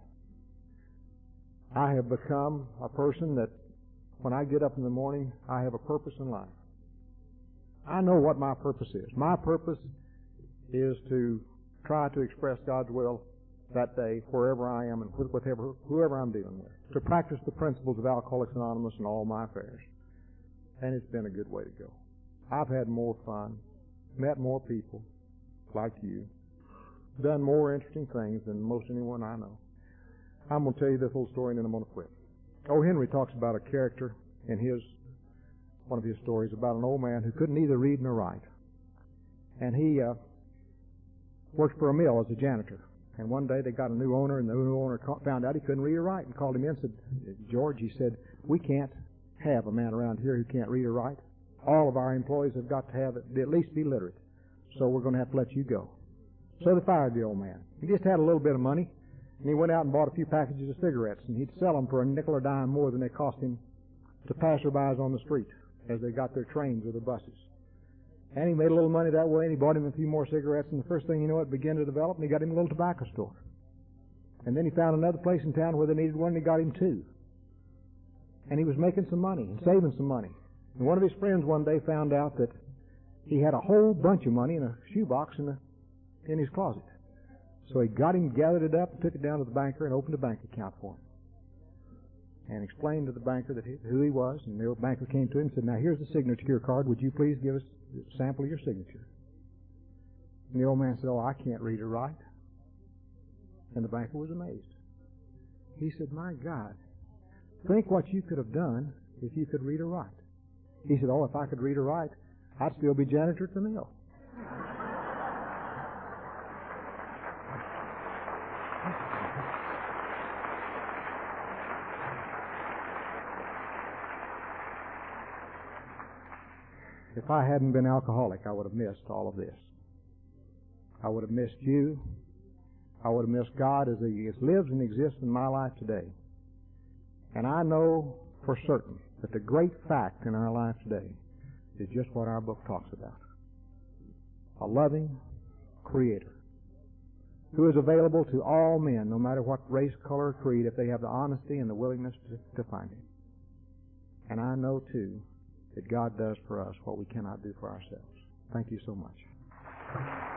I have become a person that when I get up in the morning, I have a purpose in life. I know what my purpose is. My purpose is to try to express God's will that day wherever I am and with whoever, whoever I'm dealing with. To practice the principles of Alcoholics Anonymous in all my affairs. And it's been a good way to go. I've had more fun, met more people like you, done more interesting things than most anyone I know. I'm going to tell you this little story and then I'm going to quit. O. Henry talks about a character in his one of his stories about an old man who couldn't neither read nor write. And he uh, worked for a mill as a janitor. And one day they got a new owner, and the new owner found out he couldn't read or write and called him in and said, George, he said, we can't have a man around here who can't read or write. All of our employees have got to have it, at least be literate. So we're going to have to let you go. So they fired the old man. He just had a little bit of money, and he went out and bought a few packages of cigarettes, and he'd sell them for a nickel or dime more than they cost him to passerbys on the street as they got their trains or their buses. And he made a little money that way, and he bought him a few more cigarettes, and the first thing you know, it began to develop, and he got him a little tobacco store. And then he found another place in town where they needed one, and he got him two. And he was making some money and saving some money. And one of his friends one day found out that he had a whole bunch of money in a shoebox in, the, in his closet. So he got him, gathered it up, and took it down to the banker and opened a bank account for him. And explained to the banker that he, who he was, and the old banker came to him and said, now here's the signature card, would you please give us a sample of your signature? And the old man said, oh, I can't read or write. And the banker was amazed. He said, my God, think what you could have done if you could read or write. He said, oh, if I could read or write, I'd still be janitor at the mill. If I hadn't been alcoholic, I would have missed all of this. I would have missed you. I would have missed God as He lives and exists in my life today. And I know for certain that the great fact in our life today is just what our book talks about. A loving Creator who is available to all men, no matter what race, color, or creed, if they have the honesty and the willingness to, to find Him. And I know, too, that God does for us what we cannot do for ourselves. Thank you so much.